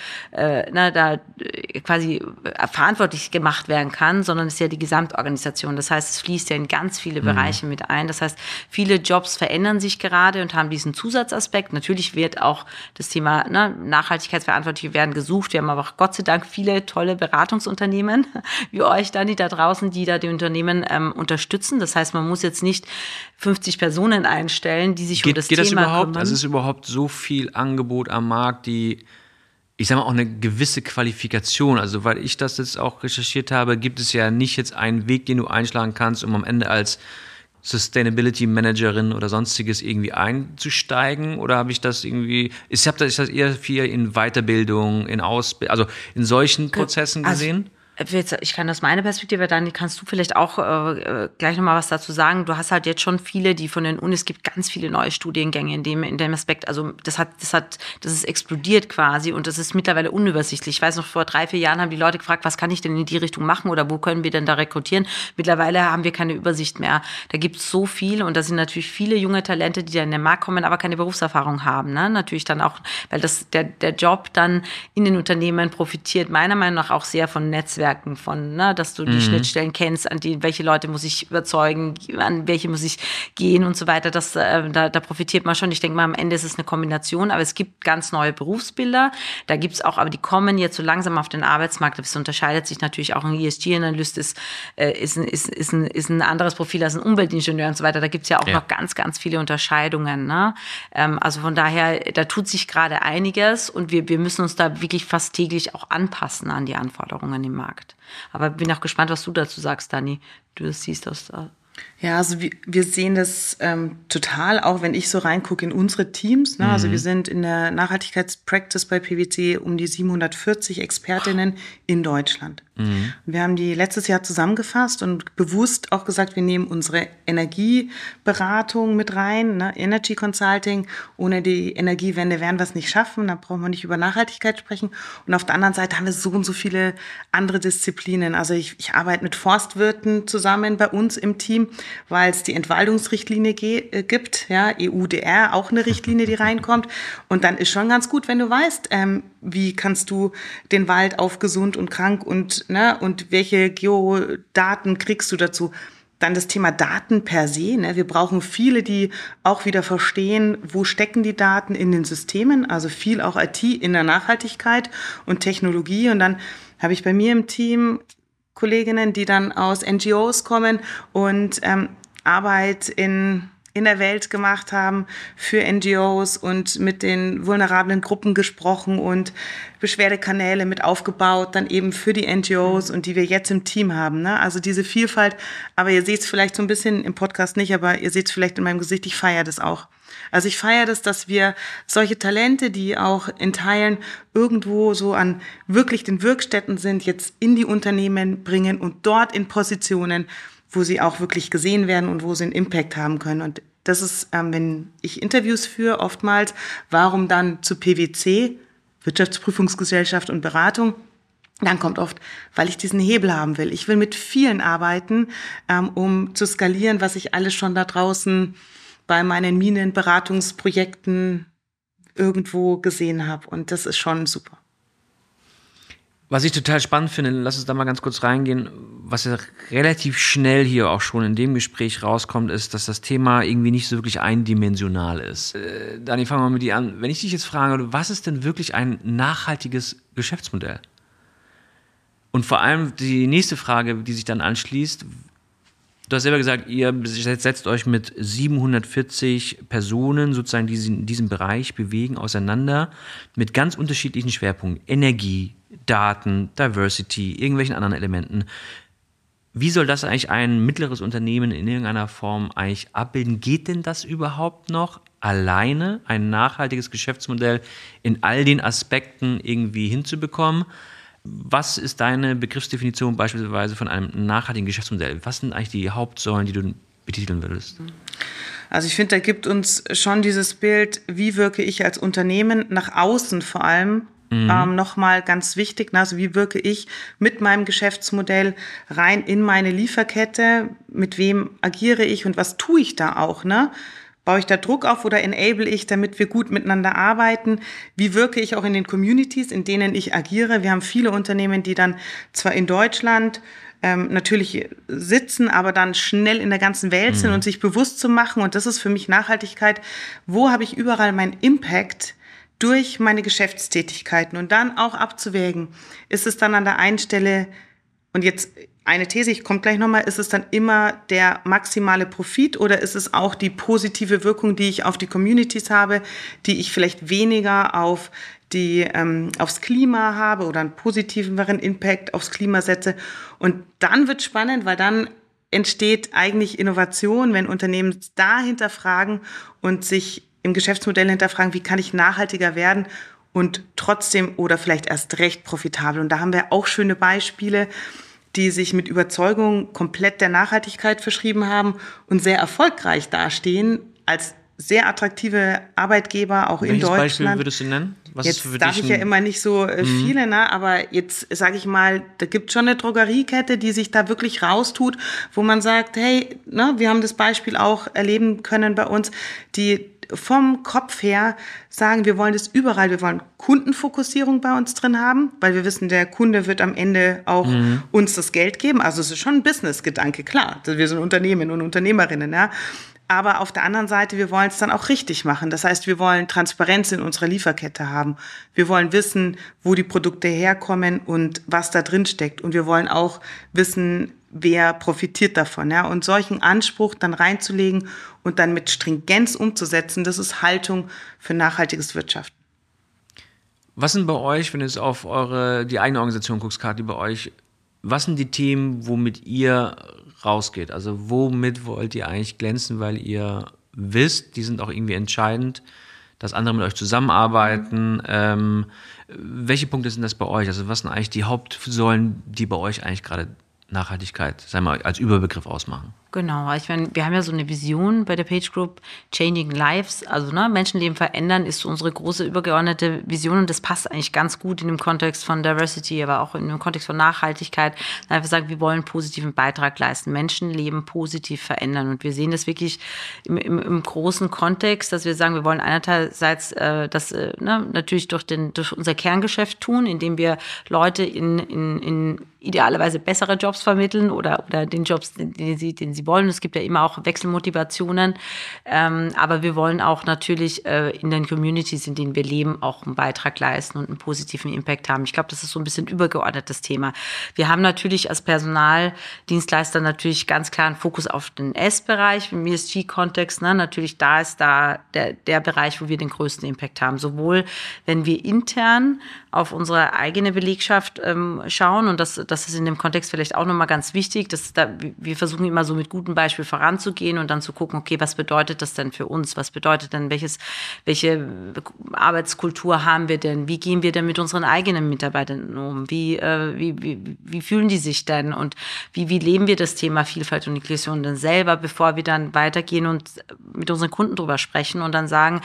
da quasi verantwortlich gemacht werden kann, sondern es ist ja die Gesamtorganisation. Das heißt, es fließt ja in ganz viele Bereiche mit ein. Das heißt, viele Jobs verändern sich gerade und haben diesen Zusatzaspekt. Natürlich wird auch das Thema Nachhaltigkeitsverantwortliche werden gesucht. Wir haben aber auch Gott sei Dank viele tolle Beratungsunternehmen wie euch, Dani, da draußen, die da die Unternehmen unterstützen. Das heißt, man muss jetzt nicht 50 Personen einstellen, die sich um das Thema kümmern. Also ist überhaupt so viel Angebot am Markt, die, ich sage mal, auch eine gewisse Qualifikation, also weil ich das jetzt auch recherchiert habe, gibt es ja nicht jetzt einen Weg, den du einschlagen kannst, um am Ende als Sustainability Managerin oder sonstiges irgendwie einzusteigen, oder habe ich das irgendwie, ich habe das eher viel in Weiterbildung, in Ausbildung, also in solchen Prozessen gesehen? Ich kann aus meiner Perspektive, dann kannst du vielleicht auch gleich nochmal was dazu sagen. Du hast halt jetzt schon viele, die von den Unis, es gibt ganz viele neue Studiengänge in dem Aspekt. Also das ist explodiert quasi und das ist mittlerweile unübersichtlich. Ich weiß noch, vor 3-4 Jahren haben die Leute gefragt, was kann ich denn in die Richtung machen oder wo können wir denn da rekrutieren? Mittlerweile haben wir keine Übersicht mehr. Da gibt es so viel und da sind natürlich viele junge Talente, die dann in den Markt kommen, aber keine Berufserfahrung haben. Ne? Natürlich dann auch, weil der Job dann in den Unternehmen profitiert, meiner Meinung nach auch sehr von Netzwerken, dass du die Schnittstellen kennst, welche Leute muss ich überzeugen, an welche muss ich gehen und so weiter. Da profitiert man schon. Ich denke mal, am Ende ist es eine Kombination, aber es gibt ganz neue Berufsbilder. Da gibt es auch, aber die kommen jetzt so langsam auf den Arbeitsmarkt. Das unterscheidet sich natürlich auch. Ein ESG-Analyst ist ein anderes Profil als ein Umweltingenieur und so weiter. Da gibt es ja auch noch ganz, ganz viele Unterscheidungen. Ne? Also von daher, da tut sich gerade einiges und wir müssen uns da wirklich fast täglich auch anpassen an die Anforderungen im Markt. Aber bin auch gespannt, was du dazu sagst, Dani. Du das siehst aus da. Ja, also wir sehen das total, auch wenn ich so reingucke in unsere Teams. Ne? Also wir sind in der Nachhaltigkeitspractice bei PwC um die 740 Expertinnen in Deutschland. Wir haben die letztes Jahr zusammengefasst und bewusst auch gesagt, wir nehmen unsere Energieberatung mit rein, ne? Energy Consulting. Ohne die Energiewende werden wir es nicht schaffen, da brauchen wir nicht über Nachhaltigkeit sprechen. Und auf der anderen Seite haben wir so und so viele andere Disziplinen. Also ich arbeite mit Forstwirten zusammen bei uns im Team, weil es die Entwaldungsrichtlinie gibt, ja, EUDR, auch eine Richtlinie, die reinkommt. Und dann ist schon ganz gut, wenn du weißt, wie kannst du den Wald auf gesund und krank und welche Geodaten kriegst du dazu. Dann das Thema Daten per se. Ne? Wir brauchen viele, die auch wieder verstehen, wo stecken die Daten in den Systemen. Also viel auch IT in der Nachhaltigkeit und Technologie. Und dann habe ich bei mir im Team Kolleginnen, die dann aus NGOs kommen und Arbeit in der Welt gemacht haben für NGOs und mit den vulnerablen Gruppen gesprochen und Beschwerdekanäle mit aufgebaut, dann eben für die NGOs und die wir jetzt im Team haben. Ne? Also diese Vielfalt, aber ihr seht es vielleicht so ein bisschen im Podcast nicht, aber ihr seht es vielleicht in meinem Gesicht, ich feiere das auch. Also ich feiere das, dass wir solche Talente, die auch in Teilen irgendwo so an wirklich den Wirkstätten sind, jetzt in die Unternehmen bringen und dort in Positionen, wo sie auch wirklich gesehen werden und wo sie einen Impact haben können. Und das ist, wenn ich Interviews führe, oftmals, warum dann zu PwC, Wirtschaftsprüfungsgesellschaft und Beratung, dann kommt oft, weil ich diesen Hebel haben will. Ich will mit vielen arbeiten, um zu skalieren, was ich alles schon da draußen bei meinen Minenberatungsprojekten irgendwo gesehen habe. Und das ist schon super. Was ich total spannend finde, lass uns da mal ganz kurz reingehen, was ja relativ schnell hier auch schon in dem Gespräch rauskommt, ist, dass das Thema irgendwie nicht so wirklich eindimensional ist. Dani, fangen wir mal mit dir an. Wenn ich dich jetzt frage, was ist denn wirklich ein nachhaltiges Und vor allem die nächste Frage, die sich dann anschließt, Du hast selber gesagt, ihr setzt euch mit 740 Personen sozusagen, die sich in diesem Bereich bewegen, auseinander mit ganz unterschiedlichen Schwerpunkten. Energie, Daten, Diversity, irgendwelchen anderen Elementen. Wie soll das eigentlich ein mittleres Unternehmen in irgendeiner Form eigentlich abbilden? Geht denn das überhaupt noch, alleine ein nachhaltiges Geschäftsmodell in all den Aspekten irgendwie hinzubekommen? Was ist deine Begriffsdefinition beispielsweise von einem nachhaltigen Geschäftsmodell? Was sind eigentlich die Hauptsäulen, die du betiteln würdest? Also ich finde, da gibt uns schon dieses Bild, wie wirke ich als Unternehmen nach außen vor allem, nochmal ganz wichtig. Also wie wirke ich mit meinem Geschäftsmodell rein in meine Lieferkette? Mit wem agiere ich und was tue ich da auch? Ne? Baue ich da Druck auf oder enable ich, damit wir gut miteinander arbeiten? Wie wirke ich auch in den Communities, in denen ich agiere? Wir haben viele Unternehmen, die dann zwar in Deutschland natürlich sitzen, aber dann schnell in der ganzen Welt sind und sich bewusst zu machen. Und das ist für mich Nachhaltigkeit. Wo habe ich überall meinen Impact durch meine Geschäftstätigkeiten? Und dann auch abzuwägen, ist es dann an der einen Stelle, und jetzt eine These, ich komme gleich nochmal, ist es dann immer der maximale Profit oder ist es auch die positive Wirkung, die ich auf die Communities habe, die ich vielleicht weniger auf aufs Klima habe oder einen positiveren Impact aufs Klima setze? Und dann wird spannend, weil dann entsteht eigentlich Innovation, wenn Unternehmen da hinterfragen und sich im Geschäftsmodell hinterfragen, wie kann ich nachhaltiger werden und trotzdem oder vielleicht erst recht profitabel. Und da haben wir auch schöne Beispiele, die sich mit Überzeugung komplett der Nachhaltigkeit verschrieben haben und sehr erfolgreich dastehen als sehr attraktive Arbeitgeber auch in Deutschland. Welches Beispiel würdest du nennen? Was jetzt darf ich ja immer nicht so viele, ne? Aber jetzt sage ich mal, da gibt es schon eine Drogeriekette, die sich da wirklich raustut, wo man sagt, hey, ne, wir haben das Beispiel auch erleben können bei uns, die vom Kopf her sagen, wir wollen das überall, wir wollen Kundenfokussierung bei uns drin haben, weil wir wissen, der Kunde wird am Ende auch uns das Geld geben. Also es ist schon ein Business-Gedanke, klar, wir sind Unternehmen und Unternehmerinnen, ja. Aber auf der anderen Seite, wir wollen es dann auch richtig machen. Das heißt, wir wollen Transparenz in unserer Lieferkette haben. Wir wollen wissen, wo die Produkte herkommen und was da drin steckt. Und wir wollen auch wissen, wer profitiert davon. Ja? Und solchen Anspruch dann reinzulegen und dann mit Stringenz umzusetzen, das ist Haltung für nachhaltiges Wirtschaften. Was sind bei euch, wenn du jetzt auf die eigene Organisation guckst, Kathi, bei euch, was sind die Themen, womit ihr rausgeht? Also womit wollt ihr eigentlich glänzen, weil ihr wisst, die sind auch irgendwie entscheidend, dass andere mit euch zusammenarbeiten. Welche Punkte sind das bei euch? Also was sind eigentlich die Hauptsäulen, die bei euch eigentlich gerade Nachhaltigkeit, sagen wir mal, als Überbegriff ausmachen? Genau, ich meine, wir haben ja so eine Vision bei der Page Group, Changing Lives, also Menschenleben verändern ist so unsere große übergeordnete Vision und das passt eigentlich ganz gut in dem Kontext von Diversity, aber auch in dem Kontext von Nachhaltigkeit. Einfach sagen, wir wollen einen positiven Beitrag leisten, Menschenleben positiv verändern und wir sehen das wirklich im großen Kontext, dass wir sagen, wir wollen einerseits das natürlich durch unser Kerngeschäft tun, indem wir Leute in idealerweise bessere Jobs vermitteln oder den Jobs, den sie wollen. Es gibt ja immer auch Wechselmotivationen, aber wir wollen auch natürlich in den Communities, in denen wir leben, auch einen Beitrag leisten und einen positiven Impact haben. Ich glaube, das ist so ein bisschen übergeordnetes Thema. Wir haben natürlich als Personaldienstleister natürlich ganz klar einen Fokus auf den S-Bereich, im ESG-Kontext. Natürlich da ist der Bereich, wo wir den größten Impact haben. Sowohl, wenn wir intern auf unsere eigene Belegschaft schauen und das ist in dem Kontext vielleicht auch nochmal ganz wichtig, wir versuchen immer so mit gutem Beispiel voranzugehen und dann zu gucken, okay, was bedeutet das denn für uns? Was bedeutet denn, welche Arbeitskultur haben wir denn? Wie gehen wir denn mit unseren eigenen Mitarbeitern um? Wie fühlen die sich denn? Und wie leben wir das Thema Vielfalt und Inklusion denn selber, bevor wir dann weitergehen und mit unseren Kunden drüber sprechen und dann sagen,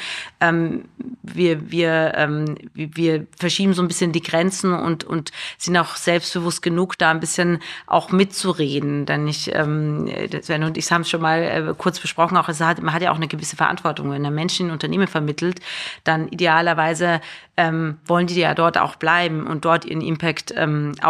wir verschieben so ein bisschen die Grenzen und sind auch selbstbewusst genug, da ein bisschen auch mitzureden. Denn Sven und ich haben es schon mal kurz besprochen, auch man hat ja auch eine gewisse Verantwortung. Wenn ein Mensch in ein Unternehmen vermittelt, dann idealerweise wollen die ja dort auch bleiben und dort ihren Impact auch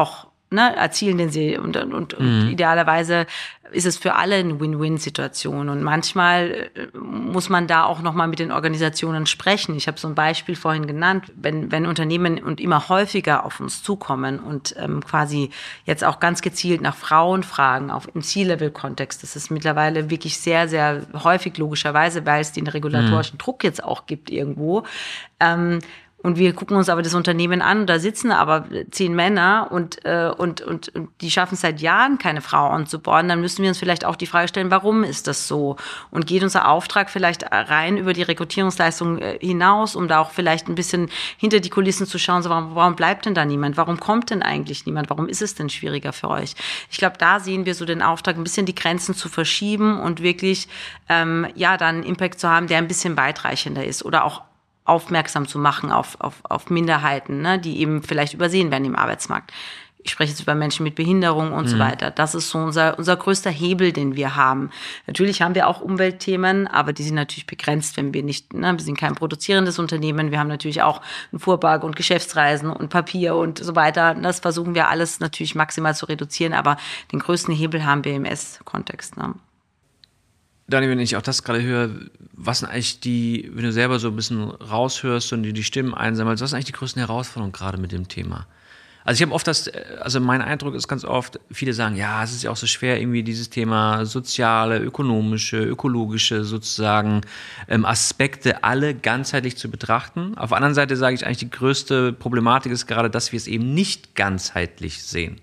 erzielen, den sie und idealerweise ist es für alle eine Win-Win-Situation. Und manchmal muss man da auch nochmal mit den Organisationen sprechen. Ich habe so ein Beispiel vorhin genannt, wenn Unternehmen und immer häufiger auf uns zukommen und quasi jetzt auch ganz gezielt nach Frauen fragen, auch im C-Level-Kontext. Das ist mittlerweile wirklich sehr, sehr häufig, logischerweise, weil es den regulatorischen Druck jetzt auch gibt irgendwo. Und wir gucken uns aber das Unternehmen an, da sitzen aber 10 Männer und die schaffen es seit Jahren, keine Frau onzuboarden. Dann müssen wir uns vielleicht auch die Frage stellen, warum ist das so? Und geht unser Auftrag vielleicht rein über die Rekrutierungsleistung hinaus, um da auch vielleicht ein bisschen hinter die Kulissen zu schauen, so, warum bleibt denn da niemand? Warum kommt denn eigentlich niemand? Warum ist es denn schwieriger für euch? Ich glaube, da sehen wir so den Auftrag, ein bisschen die Grenzen zu verschieben und wirklich dann einen Impact zu haben, der ein bisschen weitreichender ist oder auch aufmerksam zu machen auf Minderheiten, ne, die eben vielleicht übersehen werden im Arbeitsmarkt. Ich spreche jetzt über Menschen mit Behinderung und so weiter. Das ist so unser größter Hebel, den wir haben. Natürlich haben wir auch Umweltthemen, aber die sind natürlich begrenzt, wenn wir nicht, wir sind kein produzierendes Unternehmen. Wir haben natürlich auch einen Fuhrpark und Geschäftsreisen und Papier und so weiter. Das versuchen wir alles natürlich maximal zu reduzieren, aber den größten Hebel haben wir im S-Kontext. Ne? Dani, wenn ich auch das gerade höre, was sind eigentlich wenn du selber so ein bisschen raushörst und die Stimmen einsammelst, was sind eigentlich die größten Herausforderungen gerade mit dem Thema? Also ich habe oft mein Eindruck ist ganz oft, viele sagen, ja, es ist ja auch so schwer, irgendwie dieses Thema soziale, ökonomische, ökologische sozusagen Aspekte alle ganzheitlich zu betrachten. Auf der anderen Seite sage ich eigentlich, die größte Problematik ist gerade, dass wir es eben nicht ganzheitlich sehen.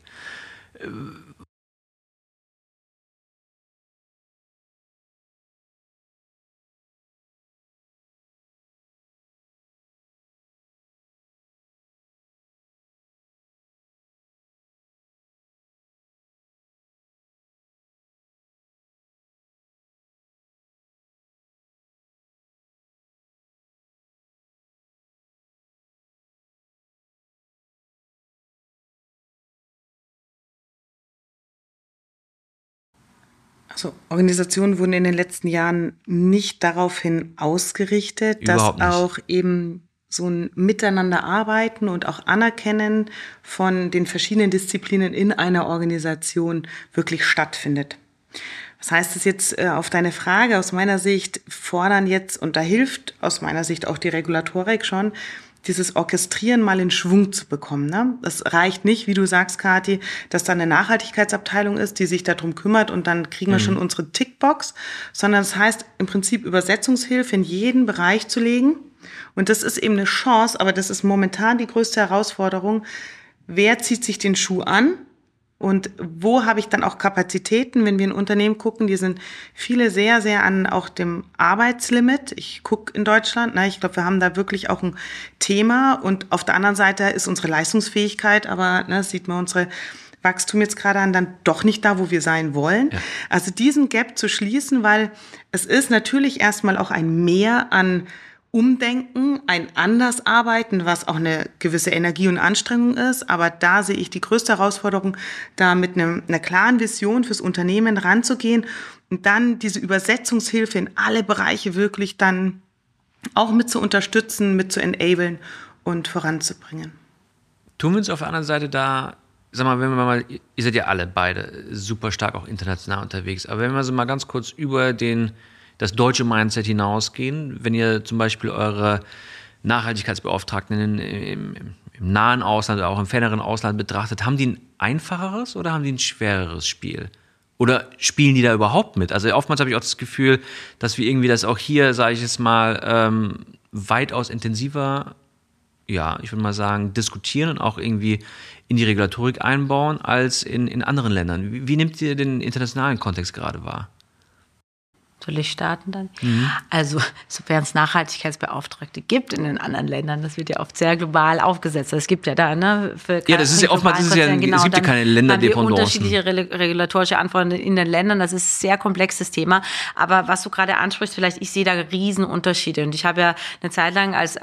Also Organisationen wurden in den letzten Jahren nicht daraufhin ausgerichtet, dass auch eben so ein Miteinanderarbeiten und auch Anerkennen von den verschiedenen Disziplinen in einer Organisation wirklich stattfindet. Was heißt es jetzt auf deine Frage? Aus meiner Sicht fordern jetzt, und da hilft aus meiner Sicht auch die Regulatorik schon, dieses Orchestrieren mal in Schwung zu bekommen. Ne? Es reicht nicht, wie du sagst, Kathi, dass da eine Nachhaltigkeitsabteilung ist, die sich darum kümmert und dann kriegen wir schon unsere Tickbox, sondern es heißt im Prinzip Übersetzungshilfe in jeden Bereich zu legen. Und das ist eben eine Chance, aber das ist momentan die größte Herausforderung. Wer zieht sich den Schuh an? Und wo habe ich dann auch Kapazitäten, wenn wir in Unternehmen gucken, die sind viele sehr, sehr an auch dem Arbeitslimit. Ich gucke in Deutschland, ich glaube, wir haben da wirklich auch ein Thema. Und auf der anderen Seite ist unsere Leistungsfähigkeit, aber das sieht man unsere Wachstum jetzt gerade an, dann doch nicht da, wo wir sein wollen. Ja. Also diesen Gap zu schließen, weil es ist natürlich erstmal auch ein Mehr an Umdenken, ein anders arbeiten, was auch eine gewisse Energie und Anstrengung ist. Aber da sehe ich die größte Herausforderung, da mit einer klaren Vision fürs Unternehmen ranzugehen und dann diese Übersetzungshilfe in alle Bereiche wirklich dann auch mit zu unterstützen, mit zu enablen und voranzubringen. Tun wir uns auf der anderen Seite da, sag mal, wenn wir mal, ihr seid ja alle beide super stark auch international unterwegs, aber wenn wir so mal ganz kurz über das deutsche Mindset hinausgehen, wenn ihr zum Beispiel eure Nachhaltigkeitsbeauftragten im nahen Ausland oder auch im ferneren Ausland betrachtet, haben die ein einfacheres oder haben die ein schwereres Spiel? Oder spielen die da überhaupt mit? Also oftmals habe ich auch das Gefühl, dass wir irgendwie das auch hier, sage ich jetzt mal, weitaus intensiver, ja, ich würde mal sagen, diskutieren und auch irgendwie in die Regulatorik einbauen als in anderen Ländern. Wie nehmt ihr den internationalen Kontext gerade wahr? Soll ich starten dann? Also, sofern es Nachhaltigkeitsbeauftragte gibt in den anderen Ländern, das wird ja oft sehr global aufgesetzt. Es gibt ja da, das ist ja oftmals, es gibt ja keine Länderdependance. Haben wir unterschiedliche regulatorische Anforderungen in den Ländern. Das ist ein sehr komplexes Thema. Aber was du gerade ansprichst, vielleicht, ich sehe da Riesenunterschiede. Und ich habe ja eine Zeit lang als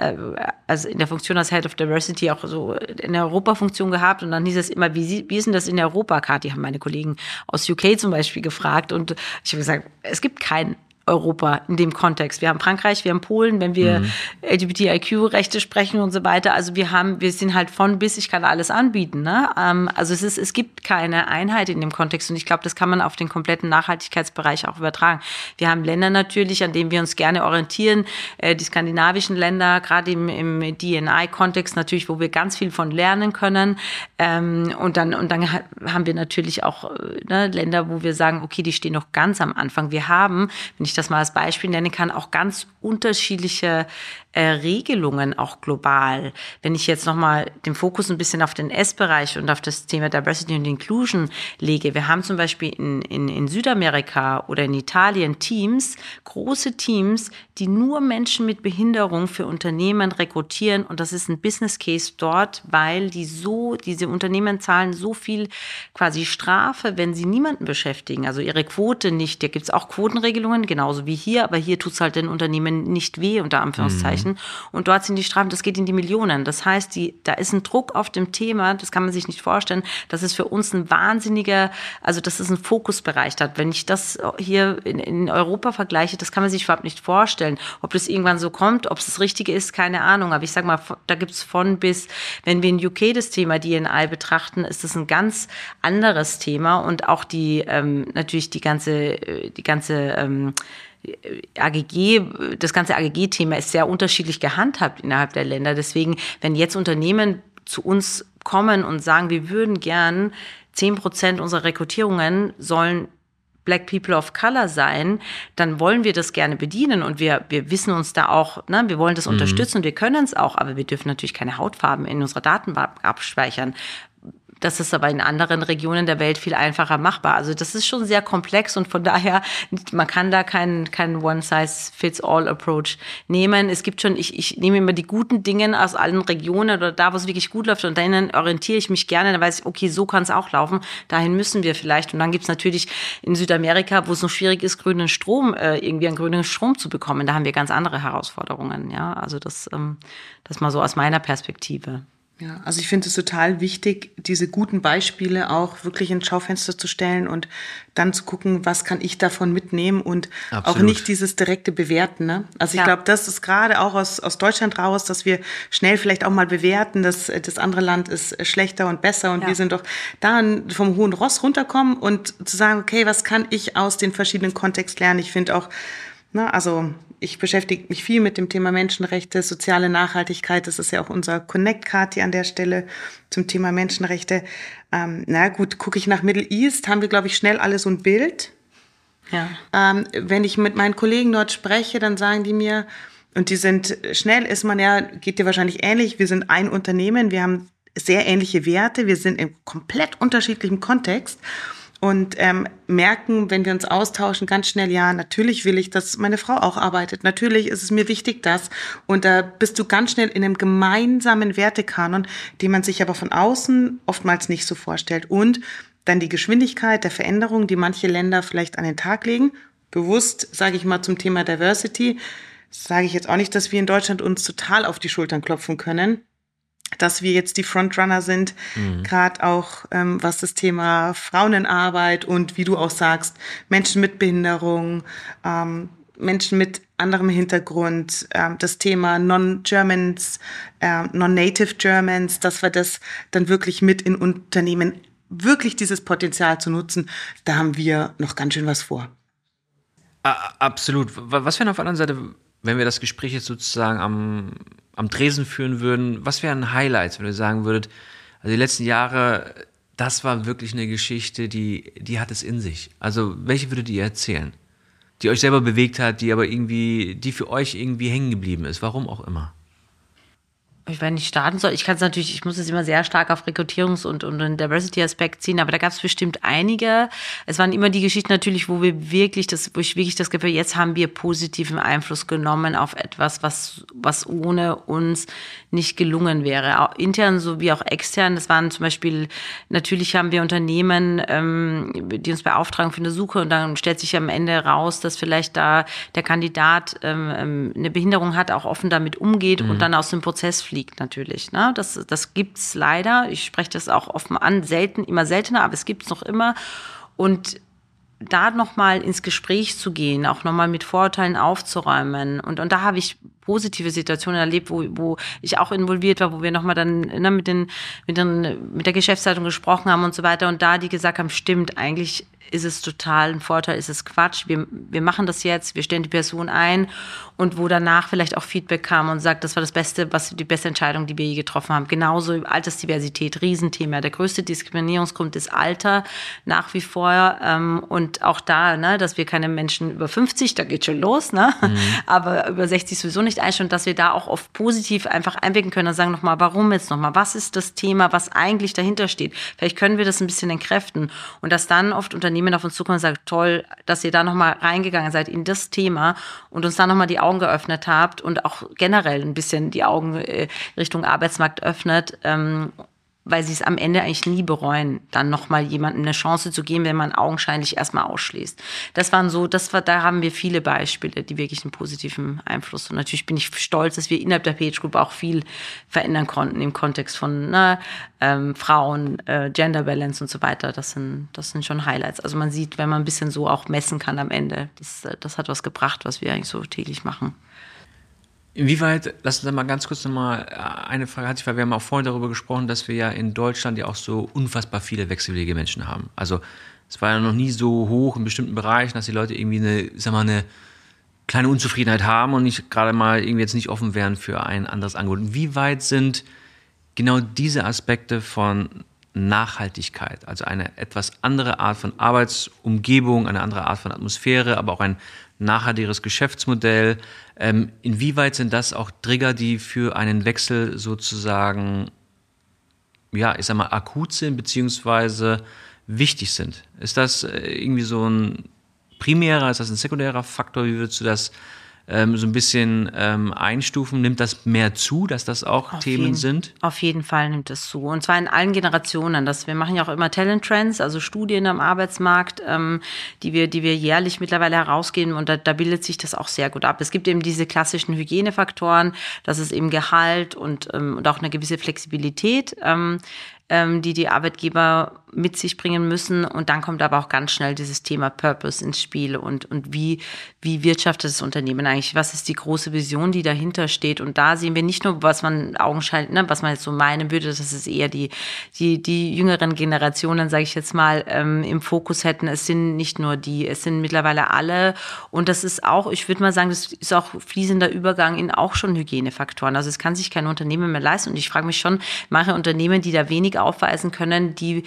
in der Funktion als Head of Diversity auch so eine Europafunktion gehabt. Und dann hieß es immer, wie ist denn das in Europa, Kathi? Haben meine Kollegen aus UK zum Beispiel gefragt. Und ich habe gesagt, es gibt kein Europa in dem Kontext. Wir haben Frankreich, wir haben Polen, wenn wir LGBTIQ-Rechte sprechen und so weiter. Also wir sind halt von bis, ich kann alles anbieten. Ne? Also es gibt keine Einheit in dem Kontext und ich glaube, das kann man auf den kompletten Nachhaltigkeitsbereich auch übertragen. Wir haben Länder natürlich, an denen wir uns gerne orientieren, die skandinavischen Länder, gerade im D&I-Kontext natürlich, wo wir ganz viel von lernen können. Und dann haben wir natürlich auch Länder, wo wir sagen, okay, die stehen noch ganz am Anfang. Wir haben, wenn ich das mal als Beispiel nennen kann, auch ganz unterschiedliche Regelungen auch global. Wenn ich jetzt nochmal den Fokus ein bisschen auf den S-Bereich und auf das Thema Diversity und Inclusion lege. Wir haben zum Beispiel in Südamerika oder in Italien große Teams, die nur Menschen mit Behinderung für Unternehmen rekrutieren und das ist ein Business Case dort, weil diese Unternehmen zahlen so viel quasi Strafe, wenn sie niemanden beschäftigen, also ihre Quote nicht. Da gibt es auch Quotenregelungen, genauso wie hier, aber hier tut es halt den Unternehmen nicht weh, unter Anführungszeichen. Und dort sind die Strafen, das geht in die Millionen. Das heißt, da ist ein Druck auf dem Thema, das kann man sich nicht vorstellen. Das ist für uns ein wahnsinniger, also das ist ein Fokusbereich hat. Wenn ich das hier in Europa vergleiche, das kann man sich überhaupt nicht vorstellen. Ob das irgendwann so kommt, ob es das Richtige ist, keine Ahnung. Aber ich sage mal, da gibt es von bis, wenn wir in UK das Thema D&I betrachten, ist das ein ganz anderes Thema und auch natürlich die ganze das ganze AGG-Thema ist sehr unterschiedlich gehandhabt innerhalb der Länder. Deswegen, wenn jetzt Unternehmen zu uns kommen und sagen, wir würden gern 10% unserer Rekrutierungen sollen Black People of Color sein, dann wollen wir das gerne bedienen und wir wissen uns da auch, wir wollen das unterstützen und wir können es auch, aber wir dürfen natürlich keine Hautfarben in unserer Datenbank abspeichern. Das ist aber in anderen Regionen der Welt viel einfacher machbar. Also das ist schon sehr komplex und von daher, man kann da keinen One-Size-Fits-All-Approach nehmen. Es gibt schon, ich nehme immer die guten Dinge aus allen Regionen oder da, wo es wirklich gut läuft und dahin orientiere ich mich gerne. Da weiß ich, okay, so kann es auch laufen. Dahin müssen wir vielleicht. Und dann gibt es natürlich in Südamerika, wo es noch schwierig ist, irgendwie an grünen Strom zu bekommen. Da haben wir ganz andere Herausforderungen. Ja, also das mal so aus meiner Perspektive. Ja, also ich finde es total wichtig, diese guten Beispiele auch wirklich ins Schaufenster zu stellen und dann zu gucken, was kann ich davon mitnehmen und Absolut. Auch nicht dieses direkte Bewerten. Ne? Also ich glaube, das ist gerade auch aus Deutschland raus, dass wir schnell vielleicht auch mal bewerten, dass das andere Land ist schlechter und besser und wir sind doch da vom hohen Ross runterkommen und zu sagen, okay, was kann ich aus den verschiedenen Kontexten lernen? Ich finde auch, also ich beschäftige mich viel mit dem Thema Menschenrechte, soziale Nachhaltigkeit. Das ist ja auch unser Connect-Card hier an der Stelle zum Thema Menschenrechte. Gucke ich nach Middle East, haben wir, glaube ich, schnell alle so ein Bild. Ja. Wenn ich mit meinen Kollegen dort spreche, dann sagen die mir, und die sind schnell, geht dir wahrscheinlich ähnlich, wir sind ein Unternehmen, wir haben sehr ähnliche Werte, wir sind in komplett unterschiedlichem Kontext. Und merken, wenn wir uns austauschen, ganz schnell, ja, natürlich will ich, dass meine Frau auch arbeitet. Natürlich ist es mir wichtig, dass. Und da bist du ganz schnell in einem gemeinsamen Wertekanon, den man sich aber von außen oftmals nicht so vorstellt. Und dann die Geschwindigkeit der Veränderung, die manche Länder vielleicht an den Tag legen. Bewusst, sage ich mal, zum Thema Diversity, sage ich jetzt auch nicht, dass wir in Deutschland uns total auf die Schultern klopfen können, dass wir jetzt die Frontrunner sind, gerade auch was das Thema Frauenarbeit und wie du auch sagst, Menschen mit Behinderung, Menschen mit anderem Hintergrund, das Thema Non-Germans, Non-Native Germans, dass wir das dann wirklich mit in Unternehmen, wirklich dieses Potenzial zu nutzen, da haben wir noch ganz schön was vor. Absolut. Was wäre auf der anderen Seite, wenn wir das Gespräch jetzt sozusagen am Tresen führen würden, was wären Highlights, wenn ihr sagen würdet, also die letzten Jahre, das war wirklich eine Geschichte, die hat es in sich. Also welche würdet ihr erzählen? Die euch selber bewegt hat, die aber irgendwie, die für euch irgendwie hängen geblieben ist, warum auch immer? Wenn ich starten soll, ich muss es immer sehr stark auf Rekrutierungs- und den Diversity-Aspekt ziehen, aber da gab es bestimmt einige. Es waren immer die Geschichten natürlich, wo ich wirklich das Gefühl, jetzt haben wir positiven Einfluss genommen auf etwas, was ohne uns nicht gelungen wäre. Auch intern sowie auch extern. Das waren zum Beispiel, natürlich haben wir Unternehmen, die uns beauftragen für eine Suche und dann stellt sich am Ende raus, dass vielleicht da der Kandidat eine Behinderung hat, auch offen damit umgeht und dann aus dem Prozess fliegt natürlich. Ne? Das gibt's leider. Ich spreche das auch offen an, immer seltener, aber es gibt's noch immer. Und da nochmal ins Gespräch zu gehen, auch nochmal mit Vorurteilen aufzuräumen. Und da habe ich positive Situationen erlebt, wo ich auch involviert war, wo wir nochmal dann mit der Geschäftsleitung gesprochen haben und so weiter. Und da die gesagt haben, stimmt, eigentlich ist es total ein Vorteil, ist es Quatsch, wir machen das jetzt, wir stellen die Person ein, und wo danach vielleicht auch Feedback kam und sagt, das war die beste Entscheidung, die wir je getroffen haben. Genauso Altersdiversität, Riesenthema. Der größte Diskriminierungsgrund ist Alter, nach wie vor. Und auch da, dass wir keine Menschen über 50, da geht schon los, aber über 60 sowieso nicht einstellen, dass wir da auch oft positiv einfach einwirken können und sagen nochmal, warum jetzt nochmal, was ist das Thema, was eigentlich dahinter steht. Vielleicht können wir das ein bisschen entkräften. Und dass dann oft Unternehmen auf uns zukommen und sagen, toll, dass ihr da nochmal reingegangen seid in das Thema und uns da nochmal die Augen geöffnet habt und auch generell ein bisschen die Augen Richtung Arbeitsmarkt öffnet, weil sie es am Ende eigentlich nie bereuen, dann nochmal jemandem eine Chance zu geben, wenn man augenscheinlich erstmal ausschließt. Da haben wir viele Beispiele, die wirklich einen positiven Einfluss. Und natürlich bin ich stolz, dass wir innerhalb der Page Group auch viel verändern konnten im Kontext von Frauen, Gender Balance und so weiter. Das sind schon Highlights. Also man sieht, wenn man ein bisschen so auch messen kann am Ende, das hat was gebracht, was wir eigentlich so täglich machen. Inwieweit, lass uns mal ganz kurz nochmal eine Frage, weil wir haben auch vorhin darüber gesprochen, dass wir ja in Deutschland ja auch so unfassbar viele wechselwillige Menschen haben. Also es war ja noch nie so hoch in bestimmten Bereichen, dass die Leute irgendwie eine kleine Unzufriedenheit haben und nicht gerade mal irgendwie jetzt nicht offen wären für ein anderes Angebot. Inwieweit sind genau diese Aspekte von Nachhaltigkeit, also eine etwas andere Art von Arbeitsumgebung, eine andere Art von Atmosphäre, aber auch ein nachhaltigeres Geschäftsmodell. Inwieweit sind das auch Trigger, die für einen Wechsel sozusagen, ja, ich sag mal, akut sind, beziehungsweise wichtig sind? Ist das irgendwie so ein primärer, ist das ein sekundärer Faktor? Wie würdest du das so ein bisschen einstufen? Nimmt das mehr zu, dass das auch Themen sind? Auf jeden Fall nimmt das zu. Und zwar in allen Generationen. Wir machen ja auch immer Talent Trends, also Studien am Arbeitsmarkt, die wir jährlich mittlerweile herausgeben. Und da bildet sich das auch sehr gut ab. Es gibt eben diese klassischen Hygienefaktoren, das ist eben Gehalt und auch eine gewisse Flexibilität, die Arbeitgeber mit sich bringen müssen. Und dann kommt aber auch ganz schnell dieses Thema Purpose ins Spiel und wie wirtschaftet das Unternehmen eigentlich? Was ist die große Vision, die dahinter steht? Und da sehen wir nicht nur, was man augenscheinlich, was man jetzt so meinen würde, dass es eher die jüngeren Generationen, sage ich jetzt mal, im Fokus hätten. Es sind nicht nur die, es sind mittlerweile alle. Und das ist auch, ich würde mal sagen, das ist auch fließender Übergang in auch schon Hygienefaktoren. Also es kann sich kein Unternehmen mehr leisten. Und ich frage mich schon, manche Unternehmen, die da wenig aufweisen können, die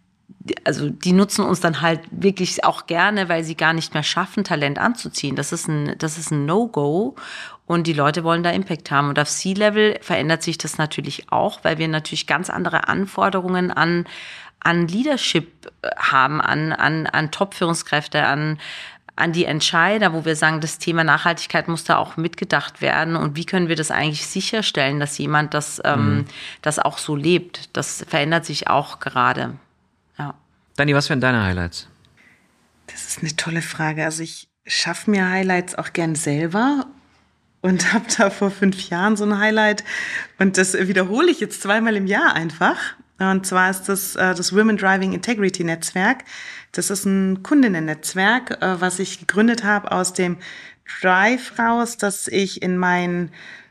nutzen uns dann halt wirklich auch gerne, weil sie gar nicht mehr schaffen, Talent anzuziehen. Das ist ein No-Go und die Leute wollen da Impact haben. Und auf C-Level verändert sich das natürlich auch, weil wir natürlich ganz andere Anforderungen an Leadership haben, an Top-Führungskräfte, an die Entscheider, wo wir sagen, das Thema Nachhaltigkeit muss da auch mitgedacht werden. Und wie können wir das eigentlich sicherstellen, dass jemand das auch so lebt? Das verändert sich auch gerade. Ja. Dani, was wären deine Highlights? Das ist eine tolle Frage. Also ich schaffe mir Highlights auch gern selber und habe da vor 5 Jahren so ein Highlight. Und das wiederhole ich jetzt 2-mal im Jahr einfach. Und zwar ist das Women Driving Integrity Netzwerk. Das ist ein Kundinnen-Netzwerk, was ich gegründet habe aus dem Drive raus, dass ich in mein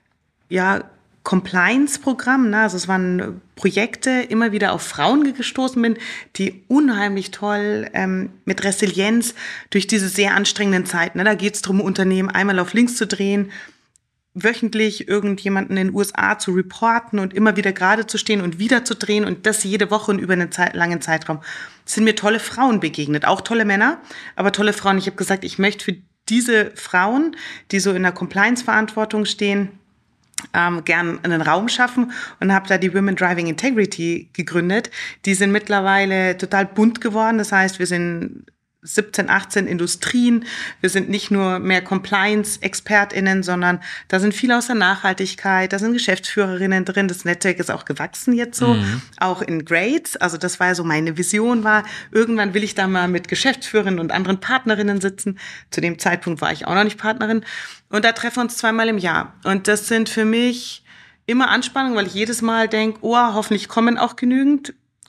Compliance-Programm, also es waren Projekte, immer wieder auf Frauen gestoßen bin, die unheimlich toll mit Resilienz durch diese sehr anstrengenden Zeiten, da geht es darum, Unternehmen einmal auf links zu drehen, wöchentlich irgendjemanden in den USA zu reporten und immer wieder gerade zu stehen und wieder zu drehen und das jede Woche und über einen langen Zeitraum. Es sind mir tolle Frauen begegnet, auch tolle Männer, aber tolle Frauen. Ich habe gesagt, ich möchte für diese Frauen, die so in der Compliance-Verantwortung stehen, gern einen Raum schaffen und habe da die Women Driving Integrity gegründet. Die sind mittlerweile total bunt geworden. Das heißt, wir sind 17, 18 Industrien. Wir sind nicht nur mehr Compliance-ExpertInnen, sondern da sind viele aus der Nachhaltigkeit, da sind Geschäftsführerinnen drin. Das Netzwerk ist auch gewachsen jetzt so, auch in Grades. Also das war ja so meine Vision war, irgendwann will ich da mal mit Geschäftsführerinnen und anderen Partnerinnen sitzen. Zu dem Zeitpunkt war ich auch noch nicht Partnerin. Und da treffen wir uns 2-mal im Jahr. Und das sind für mich immer Anspannungen, weil ich jedes Mal denke, hoffentlich kommen auch genügend.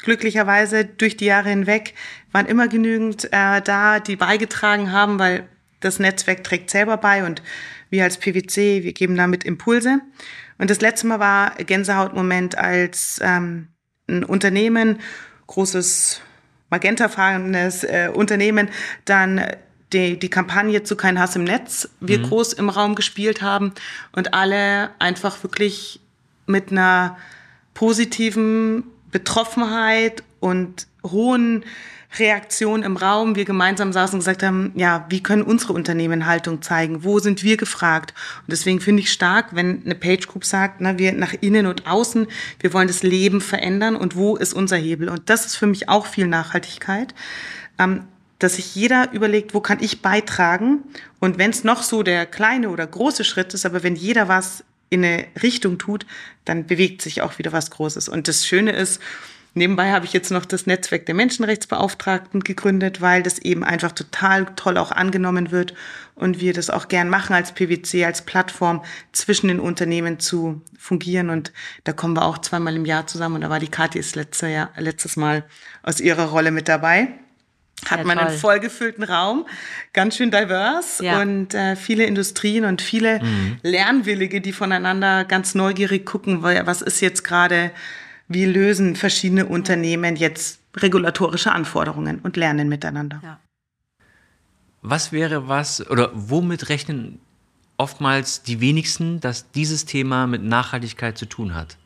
glücklicherweise durch die Jahre hinweg waren immer genügend da, die beigetragen haben, weil das Netzwerk trägt selber bei und wir als PwC, wir geben damit Impulse. Und das letzte Mal war Gänsehautmoment, als ein Unternehmen, großes magentafarbenes Unternehmen, dann die Kampagne zu Kein Hass im Netz wir groß im Raum gespielt haben und alle einfach wirklich mit einer positiven Betroffenheit und hohen Reaktion im Raum, wir gemeinsam saßen und gesagt haben, ja, wie können unsere Unternehmen Haltung zeigen? Wo sind wir gefragt? Und deswegen finde ich stark, wenn eine Page Group sagt, wir nach innen und außen, wir wollen das Leben verändern und wo ist unser Hebel? Und das ist für mich auch viel Nachhaltigkeit, dass sich jeder überlegt, wo kann ich beitragen? Und wenn es noch so der kleine oder große Schritt ist, aber wenn jeder was in eine Richtung tut, dann bewegt sich auch wieder was Großes. Und das Schöne ist, nebenbei habe ich jetzt noch das Netzwerk der Menschenrechtsbeauftragten gegründet, weil das eben einfach total toll auch angenommen wird und wir das auch gern machen als PwC, als Plattform zwischen den Unternehmen zu fungieren. Und da kommen wir auch 2-mal im Jahr zusammen. Und da war die Kathi letztes Mal aus ihrer Rolle mit dabei. Hat man einen vollgefüllten Raum, ganz schön divers und viele Industrien und viele Lernwillige, die voneinander ganz neugierig gucken, was ist jetzt gerade, wie lösen verschiedene Unternehmen jetzt regulatorische Anforderungen und lernen miteinander. Ja. Was wäre oder womit rechnen oftmals die wenigsten, dass dieses Thema mit Nachhaltigkeit zu tun hat?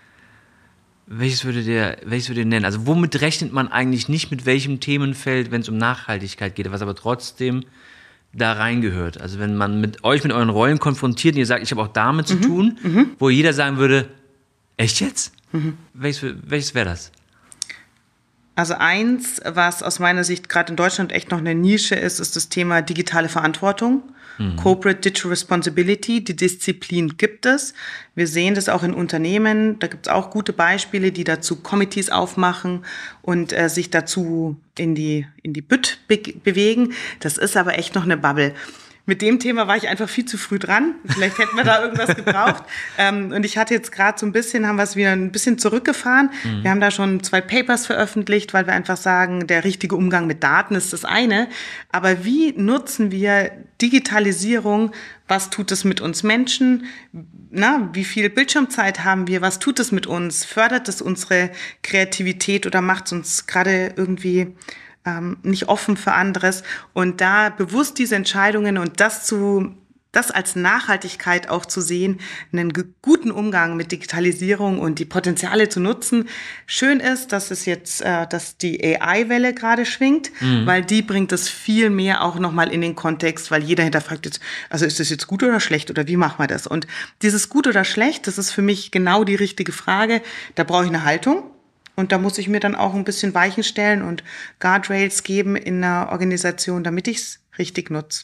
Welches würde ihr nennen? Also womit rechnet man eigentlich nicht, mit welchem Themenfeld, wenn es um Nachhaltigkeit geht, was aber trotzdem da reingehört? Also wenn man mit euren Rollen konfrontiert und ihr sagt, ich habe auch damit zu tun, wo jeder sagen würde, echt jetzt? Welches wäre das? Also eins, was aus meiner Sicht gerade in Deutschland echt noch eine Nische ist das Thema digitale Verantwortung. Corporate Digital Responsibility, die Disziplin gibt es. Wir sehen das auch in Unternehmen. Da gibt es auch gute Beispiele, die dazu Committees aufmachen und sich dazu in die Bütt bewegen. Das ist aber echt noch eine Bubble. Mit dem Thema war ich einfach viel zu früh dran. Vielleicht hätten wir da irgendwas gebraucht. Und ich hatte jetzt gerade haben wir es wieder ein bisschen zurückgefahren. Wir haben da schon 2 Papers veröffentlicht, weil wir einfach sagen, der richtige Umgang mit Daten ist das eine. Aber wie nutzen wir Digitalisierung? Was tut es mit uns Menschen? Wie viel Bildschirmzeit haben wir? Was tut es mit uns? Fördert es unsere Kreativität oder macht es uns gerade irgendwie nicht offen für anderes? Und da bewusst diese Entscheidungen und das als Nachhaltigkeit auch zu sehen, einen guten Umgang mit Digitalisierung und die Potenziale zu nutzen. Schön ist, dass es jetzt, dass die AI-Welle gerade schwingt, weil die bringt es viel mehr auch nochmal in den Kontext, weil jeder hinterfragt jetzt, also ist das jetzt gut oder schlecht oder wie machen wir das? Und dieses gut oder schlecht, das ist für mich genau die richtige Frage. Da brauche ich eine Haltung. Und da muss ich mir dann auch ein bisschen Weichen stellen und Guardrails geben in einer Organisation, damit ich es richtig nutze.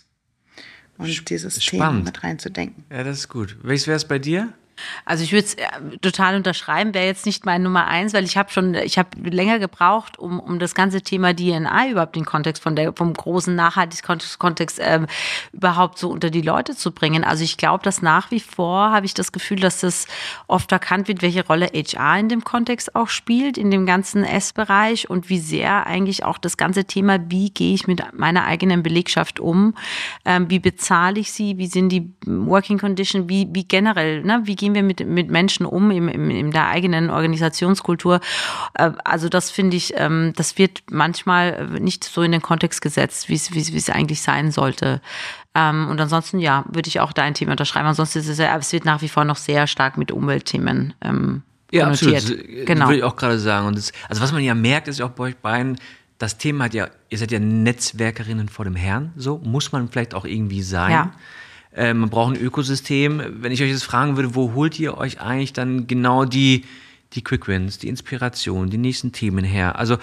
Und dieses Thema mit reinzudenken. Ja, das ist gut. Welches wäre es bei dir? Also ich würde es total unterschreiben, wäre jetzt nicht mein Nummer 1, weil ich habe länger gebraucht, um das ganze Thema D&I überhaupt den Kontext vom großen Nachhaltigkeitskontext überhaupt so unter die Leute zu bringen. Also ich glaube, dass nach wie vor habe ich das Gefühl, dass das oft erkannt wird, welche Rolle HR in dem Kontext auch spielt, in dem ganzen S-Bereich und wie sehr eigentlich auch das ganze Thema, wie gehe ich mit meiner eigenen Belegschaft um, wie bezahle ich sie, wie sind die Working Conditions, wie generell, wie gehen wir mit Menschen um in der eigenen Organisationskultur. Also das finde ich, das wird manchmal nicht so in den Kontext gesetzt, wie es eigentlich sein sollte. Und ansonsten, würde ich auch dein Thema unterschreiben. Ansonsten ist es wird nach wie vor noch sehr stark mit Umweltthemen ja, konnotiert. Absolut. Genau. Würde ich auch gerade sagen. Und also was man ja merkt, ist ja auch bei euch beiden, das Thema ihr seid ja Netzwerkerinnen vor dem Herrn, so muss man vielleicht auch irgendwie sein. Ja. Man braucht ein Ökosystem. Wenn ich euch jetzt fragen würde, wo holt ihr euch eigentlich dann genau die Quick Wins, die Inspiration, die nächsten Themen her? Also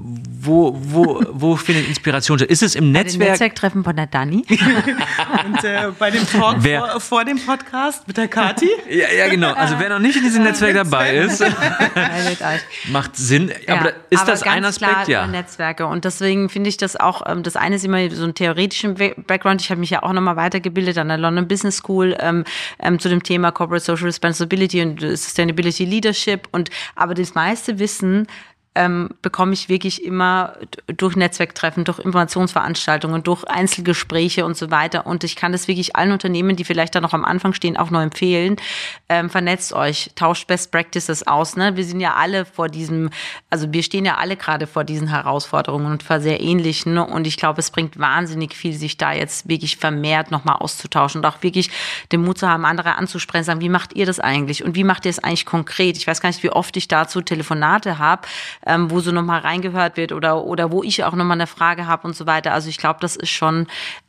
wo findet Inspiration statt? Ist es im Netzwerk? Bei den Netzwerktreffen von der Dani. Und bei dem Talk vor dem Podcast mit der Kathi. Ja, genau. Also wer noch nicht in diesem Netzwerk dabei ist, macht Sinn. Aber ist das ein Aspekt? Ja. Netzwerke. Und deswegen finde ich das auch, das eine ist immer so ein theoretischen Background. Ich habe mich ja auch nochmal weitergebildet an der London Business School zu dem Thema Corporate Social Responsibility und Sustainability Leadership. Aber das meiste Wissen bekomme ich wirklich immer durch Netzwerktreffen, durch Informationsveranstaltungen, durch Einzelgespräche und so weiter. Und ich kann das wirklich allen Unternehmen, die vielleicht da noch am Anfang stehen, auch nur empfehlen. Vernetzt euch, tauscht Best Practices aus. Ne? Wir sind ja alle wir stehen ja alle gerade vor diesen Herausforderungen und vor sehr ähnlichen. Und ich glaube, es bringt wahnsinnig viel, sich da jetzt wirklich vermehrt nochmal auszutauschen und auch wirklich den Mut zu haben, andere anzusprechen, sagen, wie macht ihr das eigentlich und wie macht ihr es eigentlich konkret? Ich weiß gar nicht, wie oft ich dazu Telefonate habe, wo so nochmal reingehört wird oder wo ich auch nochmal eine Frage habe und so weiter. Also ich glaube, das ist schon,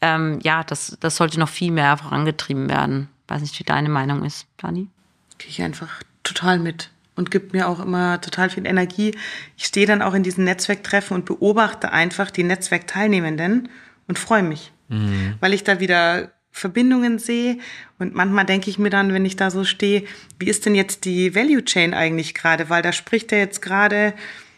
das sollte noch viel mehr vorangetrieben werden. Weiß nicht, wie deine Meinung ist, Dani? Gehe ich einfach total mit und gibt mir auch immer total viel Energie. Ich stehe dann auch in diesen Netzwerktreffen und beobachte einfach die Netzwerkteilnehmenden und freue mich, weil ich da wieder Verbindungen sehe. Und manchmal denke ich mir dann, wenn ich da so stehe, wie ist denn jetzt die Value Chain eigentlich gerade? Weil da spricht ja jetzt gerade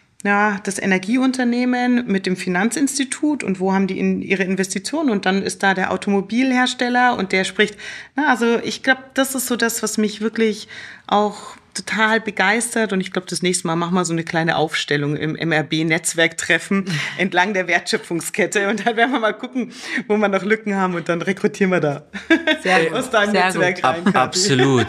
das Energieunternehmen mit dem Finanzinstitut und wo haben die ihre Investitionen? Und dann ist da der Automobilhersteller und der spricht. Also ich glaube, das ist so das, was mich wirklich auch total begeistert. Und ich glaube, das nächste Mal machen wir so eine kleine Aufstellung im MRB-Netzwerktreffen entlang der Wertschöpfungskette. Und dann werden wir mal gucken, wo wir noch Lücken haben. Und dann rekrutieren wir da aus deinem Netzwerk rein. Absolut.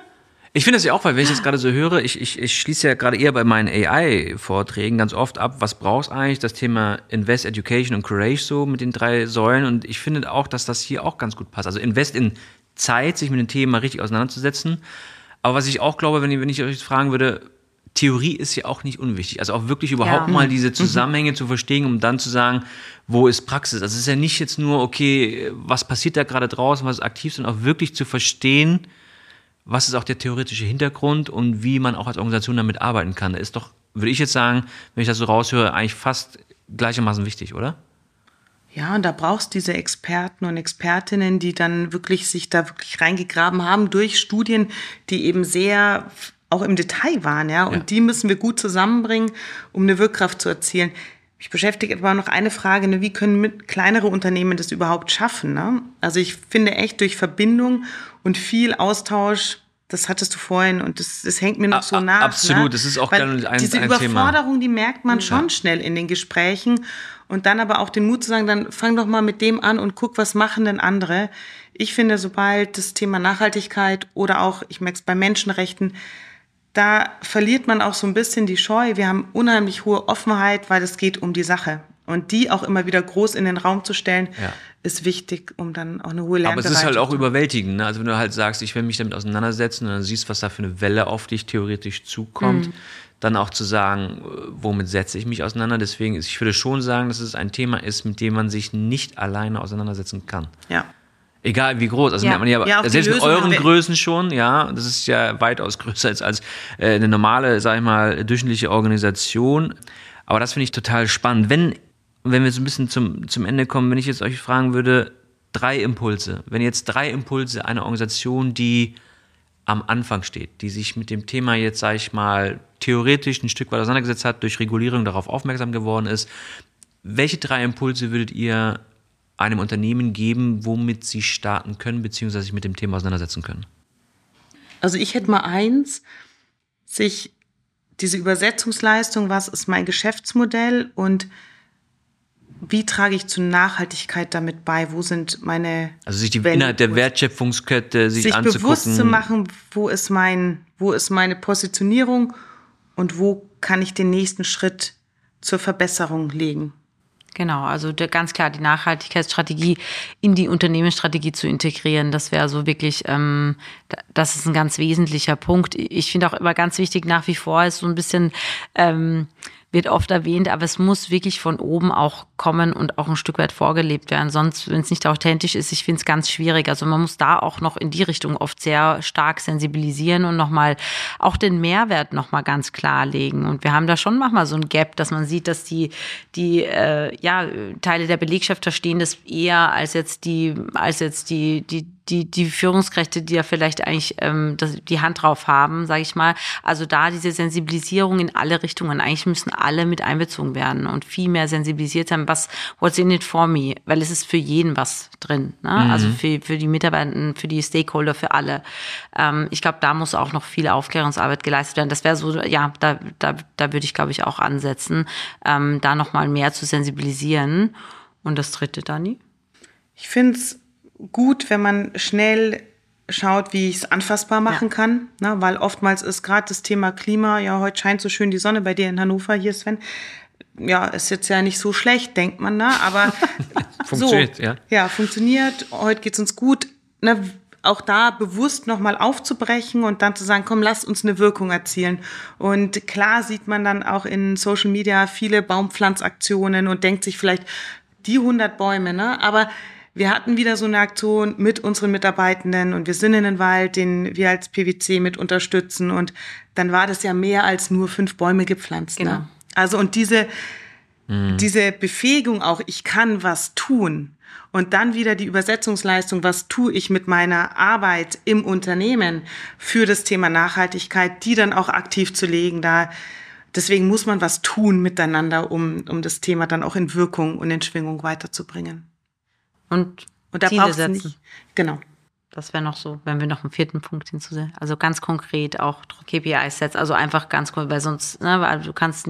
Ich finde das ja auch, weil wenn ich das gerade so höre, ich schließe ja gerade eher bei meinen AI-Vorträgen ganz oft ab, was brauchst eigentlich, das Thema Invest, Education und Courage so mit den 3 Säulen. Und ich finde auch, dass das hier auch ganz gut passt. Also Invest in Zeit, sich mit dem Thema richtig auseinanderzusetzen. Aber was ich auch glaube, wenn ich euch fragen würde, Theorie ist ja auch nicht unwichtig. Also auch wirklich überhaupt mal diese Zusammenhänge zu verstehen, um dann zu sagen, wo ist Praxis? Also es ist ja nicht jetzt nur, okay, was passiert da gerade draußen, was ist aktiv, sondern auch wirklich zu verstehen, was ist auch der theoretische Hintergrund und wie man auch als Organisation damit arbeiten kann. Das ist doch, würde ich jetzt sagen, wenn ich das so raushöre, eigentlich fast gleichermaßen wichtig, oder? Ja, und da brauchst du diese Experten und Expertinnen, die dann wirklich sich da wirklich reingegraben haben durch Studien, die eben sehr auch im Detail waren, ja. Und die müssen wir gut zusammenbringen, um eine Wirkkraft zu erzielen. Mich beschäftigt aber noch eine Frage, wie können kleinere Unternehmen das überhaupt schaffen? Ne? Also ich finde echt durch Verbindung und viel Austausch, das hattest du vorhin und das hängt mir noch so nach. Absolut, ne? Das ist auch ein Thema. Überforderung, die merkt man schon schnell in den Gesprächen. Und dann aber auch den Mut zu sagen, dann fang doch mal mit dem an und guck, was machen denn andere. Ich finde, sobald das Thema Nachhaltigkeit oder auch, ich merke es bei Menschenrechten, da verliert man auch so ein bisschen die Scheu. Wir haben unheimlich hohe Offenheit, weil es geht um die Sache. Und die auch immer wieder groß in den Raum zu stellen, ist wichtig, um dann auch eine hohe Lernbereitschaft zu haben. Aber es ist halt auch überwältigend. Ne? Also wenn du halt sagst, ich will mich damit auseinandersetzen und dann siehst, was da für eine Welle auf dich theoretisch zukommt, dann auch zu sagen, womit setze ich mich auseinander. Deswegen, ich würde schon sagen, dass es ein Thema ist, mit dem man sich nicht alleine auseinandersetzen kann. Ja. Egal wie groß. Also merkt man ja selbst mit euren Größen schon, das ist ja weitaus größer als eine normale, sag ich mal, durchschnittliche Organisation. Aber das finde ich total spannend. Wenn wir so ein bisschen zum Ende kommen, wenn ich jetzt euch fragen würde, 3 Impulse. Wenn jetzt 3 Impulse einer Organisation, die am Anfang steht, die sich mit dem Thema jetzt, sag ich mal, theoretisch ein Stück weit auseinandergesetzt hat, durch Regulierung darauf aufmerksam geworden ist, welche 3 Impulse würdet ihr einem Unternehmen geben, womit sie starten können, beziehungsweise sich mit dem Thema auseinandersetzen können? Also ich hätte mal 1, sich diese Übersetzungsleistung, was ist mein Geschäftsmodell und wie trage ich zur Nachhaltigkeit damit bei? Wo sind meine... Also sich innerhalb der Wertschöpfungskette sich anzugucken. Bewusst zu machen, wo ist meine Positionierung und wo kann ich den nächsten Schritt zur Verbesserung legen. Genau, also ganz klar die Nachhaltigkeitsstrategie in die Unternehmensstrategie zu integrieren, das wäre so wirklich, das ist ein ganz wesentlicher Punkt. Ich finde auch immer ganz wichtig, nach wie vor ist so ein bisschen, wird oft erwähnt, aber es muss wirklich von oben auch kommen und auch ein Stück weit vorgelebt werden. Sonst, wenn es nicht authentisch ist, ich finde es ganz schwierig. Also man muss da auch noch in die Richtung oft sehr stark sensibilisieren und nochmal auch den Mehrwert nochmal ganz klar legen. Und wir haben da schon manchmal so ein Gap, dass man sieht, dass die Teile der Belegschaft verstehen das eher als jetzt die die Führungskräfte, die ja vielleicht eigentlich die Hand drauf haben, sage ich mal. Also da diese Sensibilisierung in alle Richtungen. Eigentlich müssen alle mit einbezogen werden und viel mehr sensibilisiert sein, what's in it for me? Weil es ist für jeden was drin. Ne? Also für die Mitarbeiter, für die Stakeholder, für alle. Ich glaube, da muss auch noch viel Aufklärungsarbeit geleistet werden. Das wäre so, ja, da würde ich, glaube ich, auch ansetzen, da nochmal mehr zu sensibilisieren. Und das dritte, Dani? Ich finde es gut, wenn man schnell schaut, wie ich es anfassbar machen kann, ne? Weil oftmals ist gerade das Thema Klima, ja, heute scheint so schön die Sonne bei dir in Hannover, hier Sven. Ja, ist jetzt ja nicht so schlecht, denkt man, ne? Aber funktioniert, so, ja, funktioniert, heute geht's uns gut, ne? Auch da bewusst nochmal aufzubrechen und dann zu sagen, komm, lasst uns eine Wirkung erzielen. Und klar sieht man dann auch in Social Media viele Baumpflanzaktionen und denkt sich vielleicht, die 100 Bäume, ne? Aber wir hatten wieder so eine Aktion mit unseren Mitarbeitenden und wir sind in den Wald, den wir als PwC mit unterstützen. Und dann war das ja mehr als nur 5 Bäume gepflanzt. Genau. Ne? Also und diese Befähigung auch, ich kann was tun. Und dann wieder die Übersetzungsleistung, was tue ich mit meiner Arbeit im Unternehmen für das Thema Nachhaltigkeit, die dann auch aktiv zu legen. Deswegen muss man was tun miteinander, um das Thema dann auch in Wirkung und in Schwingung weiterzubringen. Und da Ziele setzen. Nicht, genau. Das wäre noch so, wenn wir noch einen 4. Punkt hinzusetzen. Also ganz konkret auch KPIs setzen. Also einfach ganz konkret, weil sonst, ne, weil du kannst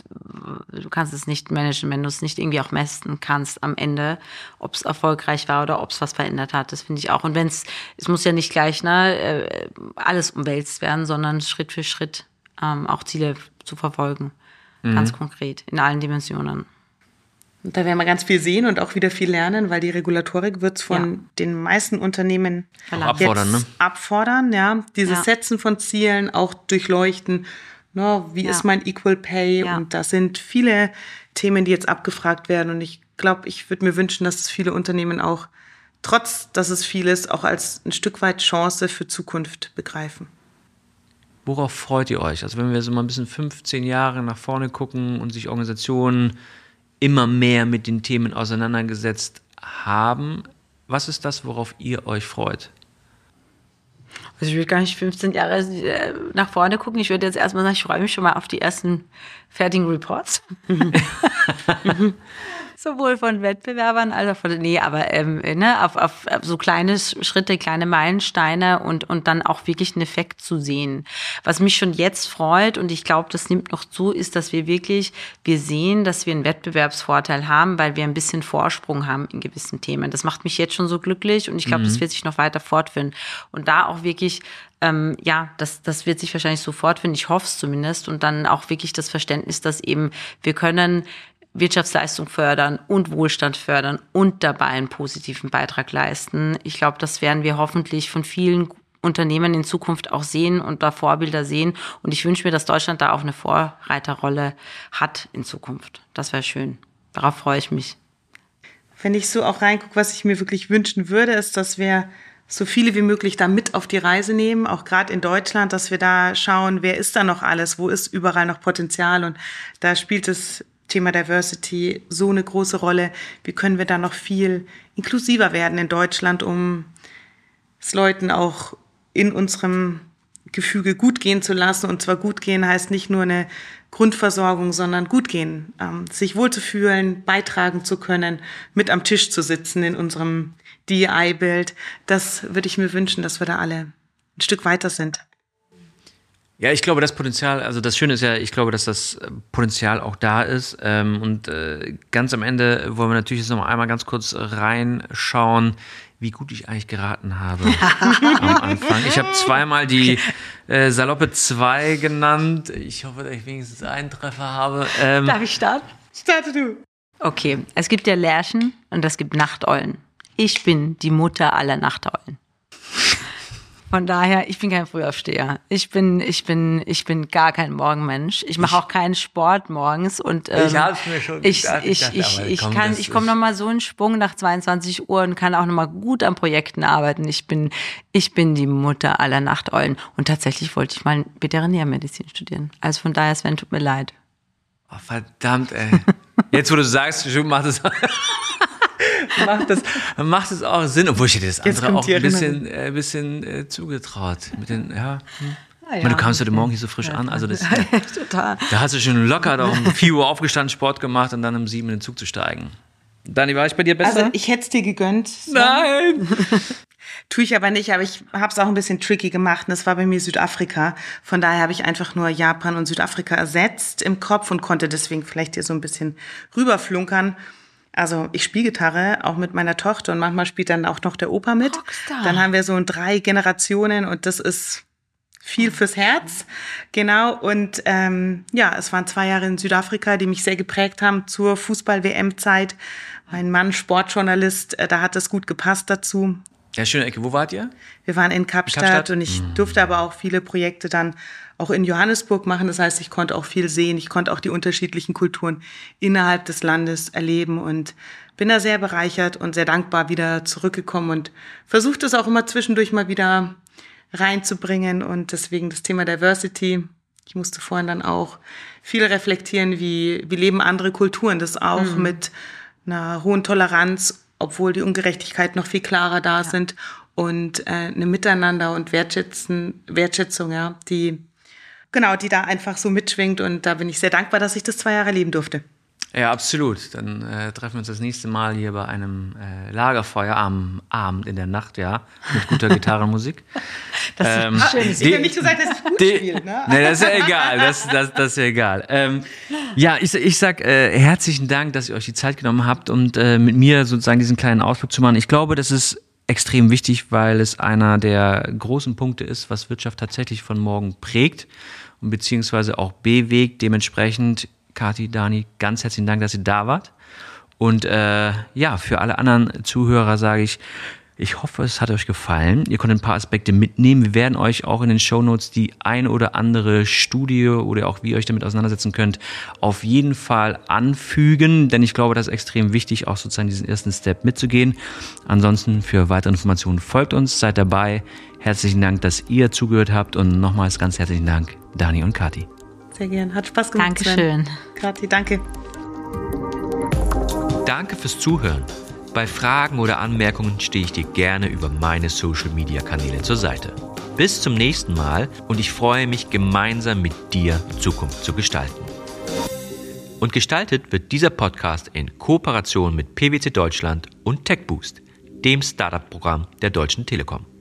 es nicht managen, wenn du es nicht irgendwie auch messen kannst am Ende, ob es erfolgreich war oder ob es was verändert hat. Das finde ich auch. Und es muss ja nicht gleich alles umwälzt werden, sondern Schritt für Schritt auch Ziele zu verfolgen. Ganz konkret, in allen Dimensionen. Und da werden wir ganz viel sehen und auch wieder viel lernen, weil die Regulatorik wird es von den meisten Unternehmen abfordern, ja. Dieses Setzen von Zielen, auch durchleuchten, ne, wie ist mein Equal Pay? Und da sind viele Themen, die jetzt abgefragt werden. Und ich glaube, ich würde mir wünschen, dass es viele Unternehmen auch, trotz dass es viel ist, auch als ein Stück weit Chance für Zukunft begreifen. Worauf freut ihr euch? Also wenn wir so mal ein bisschen 15 Jahre nach vorne gucken und sich Organisationen immer mehr mit den Themen auseinandergesetzt haben. Was ist das, worauf ihr euch freut? Also ich will gar nicht 15 Jahre nach vorne gucken. Ich würde jetzt erstmal sagen, ich freue mich schon mal auf die ersten fertigen Reports. Sowohl von Wettbewerbern als auch auf so kleine Schritte, kleine Meilensteine und dann auch wirklich einen Effekt zu sehen. Was mich schon jetzt freut, und ich glaube, das nimmt noch zu, ist, dass wir sehen, dass wir einen Wettbewerbsvorteil haben, weil wir ein bisschen Vorsprung haben in gewissen Themen. Das macht mich jetzt schon so glücklich und ich glaube, das wird sich noch weiter fortführen. Und da auch wirklich das wird sich wahrscheinlich so fortführen, ich hoffe es zumindest, und dann auch wirklich das Verständnis, dass eben wir können Wirtschaftsleistung fördern und Wohlstand fördern und dabei einen positiven Beitrag leisten. Ich glaube, das werden wir hoffentlich von vielen Unternehmen in Zukunft auch sehen und da Vorbilder sehen. Und ich wünsche mir, dass Deutschland da auch eine Vorreiterrolle hat in Zukunft. Das wäre schön. Darauf freue ich mich. Wenn ich so auch reingucke, was ich mir wirklich wünschen würde, ist, dass wir so viele wie möglich da mit auf die Reise nehmen, auch gerade in Deutschland, dass wir da schauen, wer ist da noch alles, wo ist überall noch Potenzial, und da spielt das Thema Diversity so eine große Rolle. Wie können wir da noch viel inklusiver werden in Deutschland, um es Leuten auch in unserem Gefüge gut gehen zu lassen. Und zwar gut gehen heißt nicht nur eine Grundversorgung, sondern gut gehen, sich wohlzufühlen, beitragen zu können, mit am Tisch zu sitzen in unserem DEI-Bild. Das würde ich mir wünschen, dass wir da alle ein Stück weiter sind. Ja, ich glaube, das Potenzial, also das Schöne ist ja, ich glaube, dass das Potenzial auch da ist. Und ganz am Ende wollen wir natürlich jetzt noch einmal ganz kurz reinschauen, wie gut ich eigentlich geraten habe am Anfang. Ich habe zweimal die Saloppe 2 genannt. Ich hoffe, dass ich wenigstens einen Treffer habe. Darf ich starten? Starte du. Okay, es gibt ja Lerchen und es gibt Nachteulen. Ich bin die Mutter aller Nachteulen. Von daher, ich bin kein Frühaufsteher. Ich bin gar kein Morgenmensch. Ich mache auch keinen Sport morgens und ich habe es mir schon gedacht. Ich komme noch mal so in Schwung nach 22 Uhr und kann auch noch mal gut an Projekten arbeiten. Ich bin die Mutter aller Nachteulen und tatsächlich wollte ich mal Veterinärmedizin studieren. Also von daher, Sven, tut mir leid. Oh, verdammt, ey. Jetzt, wo du sagst, macht es. macht es auch Sinn, obwohl ich hätte das andere auch ein bisschen zugetraut. Mit den, ja. Ja. Du kamst heute Morgen hier so frisch an, also das, total. Da hast du schon locker da um 4 Uhr aufgestanden, Sport gemacht und dann um 7 in den Zug zu steigen. Dani, war ich bei dir besser? Also ich hätte es dir gegönnt. So. Nein! Tue ich aber nicht, aber ich habe es auch ein bisschen tricky gemacht und das war bei mir Südafrika. Von daher habe ich einfach nur Japan und Südafrika ersetzt im Kopf und konnte deswegen vielleicht hier so ein bisschen rüberflunkern. Also ich spiele Gitarre, auch mit meiner Tochter und manchmal spielt dann auch noch der Opa mit. Rockstar. Dann haben wir so 3 Generationen und das ist viel fürs Herz, genau. Und es waren 2 Jahre in Südafrika, die mich sehr geprägt haben zur Fußball-WM-Zeit. Mein Mann, Sportjournalist, da hat das gut gepasst dazu. Ja, schöne Ecke. Wo wart ihr? Wir waren in Kapstadt und ich durfte aber auch viele Projekte dann auch in Johannesburg machen. Das heißt, ich konnte auch viel sehen. Ich konnte auch die unterschiedlichen Kulturen innerhalb des Landes erleben und bin da sehr bereichert und sehr dankbar wieder zurückgekommen und versuche das auch immer zwischendurch mal wieder reinzubringen und deswegen das Thema Diversity. Ich musste vorhin dann auch viel reflektieren, wie leben andere Kulturen, das auch mit einer hohen Toleranz, obwohl die Ungerechtigkeiten noch viel klarer da sind und eine Miteinander und Wertschätzung, ja, die da einfach so mitschwingt und da bin ich sehr dankbar, dass ich das 2 Jahre erleben durfte. Ja, absolut. Dann treffen wir uns das nächste Mal hier bei einem Lagerfeuer am Abend in der Nacht, ja, mit guter Gitarrenmusik. Das ist schön. Ich habe nicht gesagt, dass es gut spielt, ne? Nee, das ist ja egal. Das ist ja egal. Ich sag herzlichen Dank, dass ihr euch die Zeit genommen habt und mit mir sozusagen diesen kleinen Ausflug zu machen. Ich glaube, das ist extrem wichtig, weil es einer der großen Punkte ist, was Wirtschaft tatsächlich von morgen prägt und beziehungsweise auch bewegt. Dementsprechend Kathi, Dani, ganz herzlichen Dank, dass ihr da wart. Und für alle anderen Zuhörer sage ich hoffe, es hat euch gefallen. Ihr konntet ein paar Aspekte mitnehmen. Wir werden euch auch in den Shownotes die ein oder andere Studie oder auch wie ihr euch damit auseinandersetzen könnt, auf jeden Fall anfügen. Denn ich glaube, das ist extrem wichtig, auch sozusagen diesen ersten Step mitzugehen. Ansonsten für weitere Informationen folgt uns, seid dabei. Herzlichen Dank, dass ihr zugehört habt und nochmals ganz herzlichen Dank, Dani und Kathi. Sehr gern. Hat Spaß gemacht. Dankeschön. Kathi, danke. Danke fürs Zuhören. Bei Fragen oder Anmerkungen stehe ich dir gerne über meine Social-Media-Kanäle zur Seite. Bis zum nächsten Mal und ich freue mich, gemeinsam mit dir Zukunft zu gestalten. Und gestaltet wird dieser Podcast in Kooperation mit PwC Deutschland und TechBoost, dem Startup-Programm der Deutschen Telekom.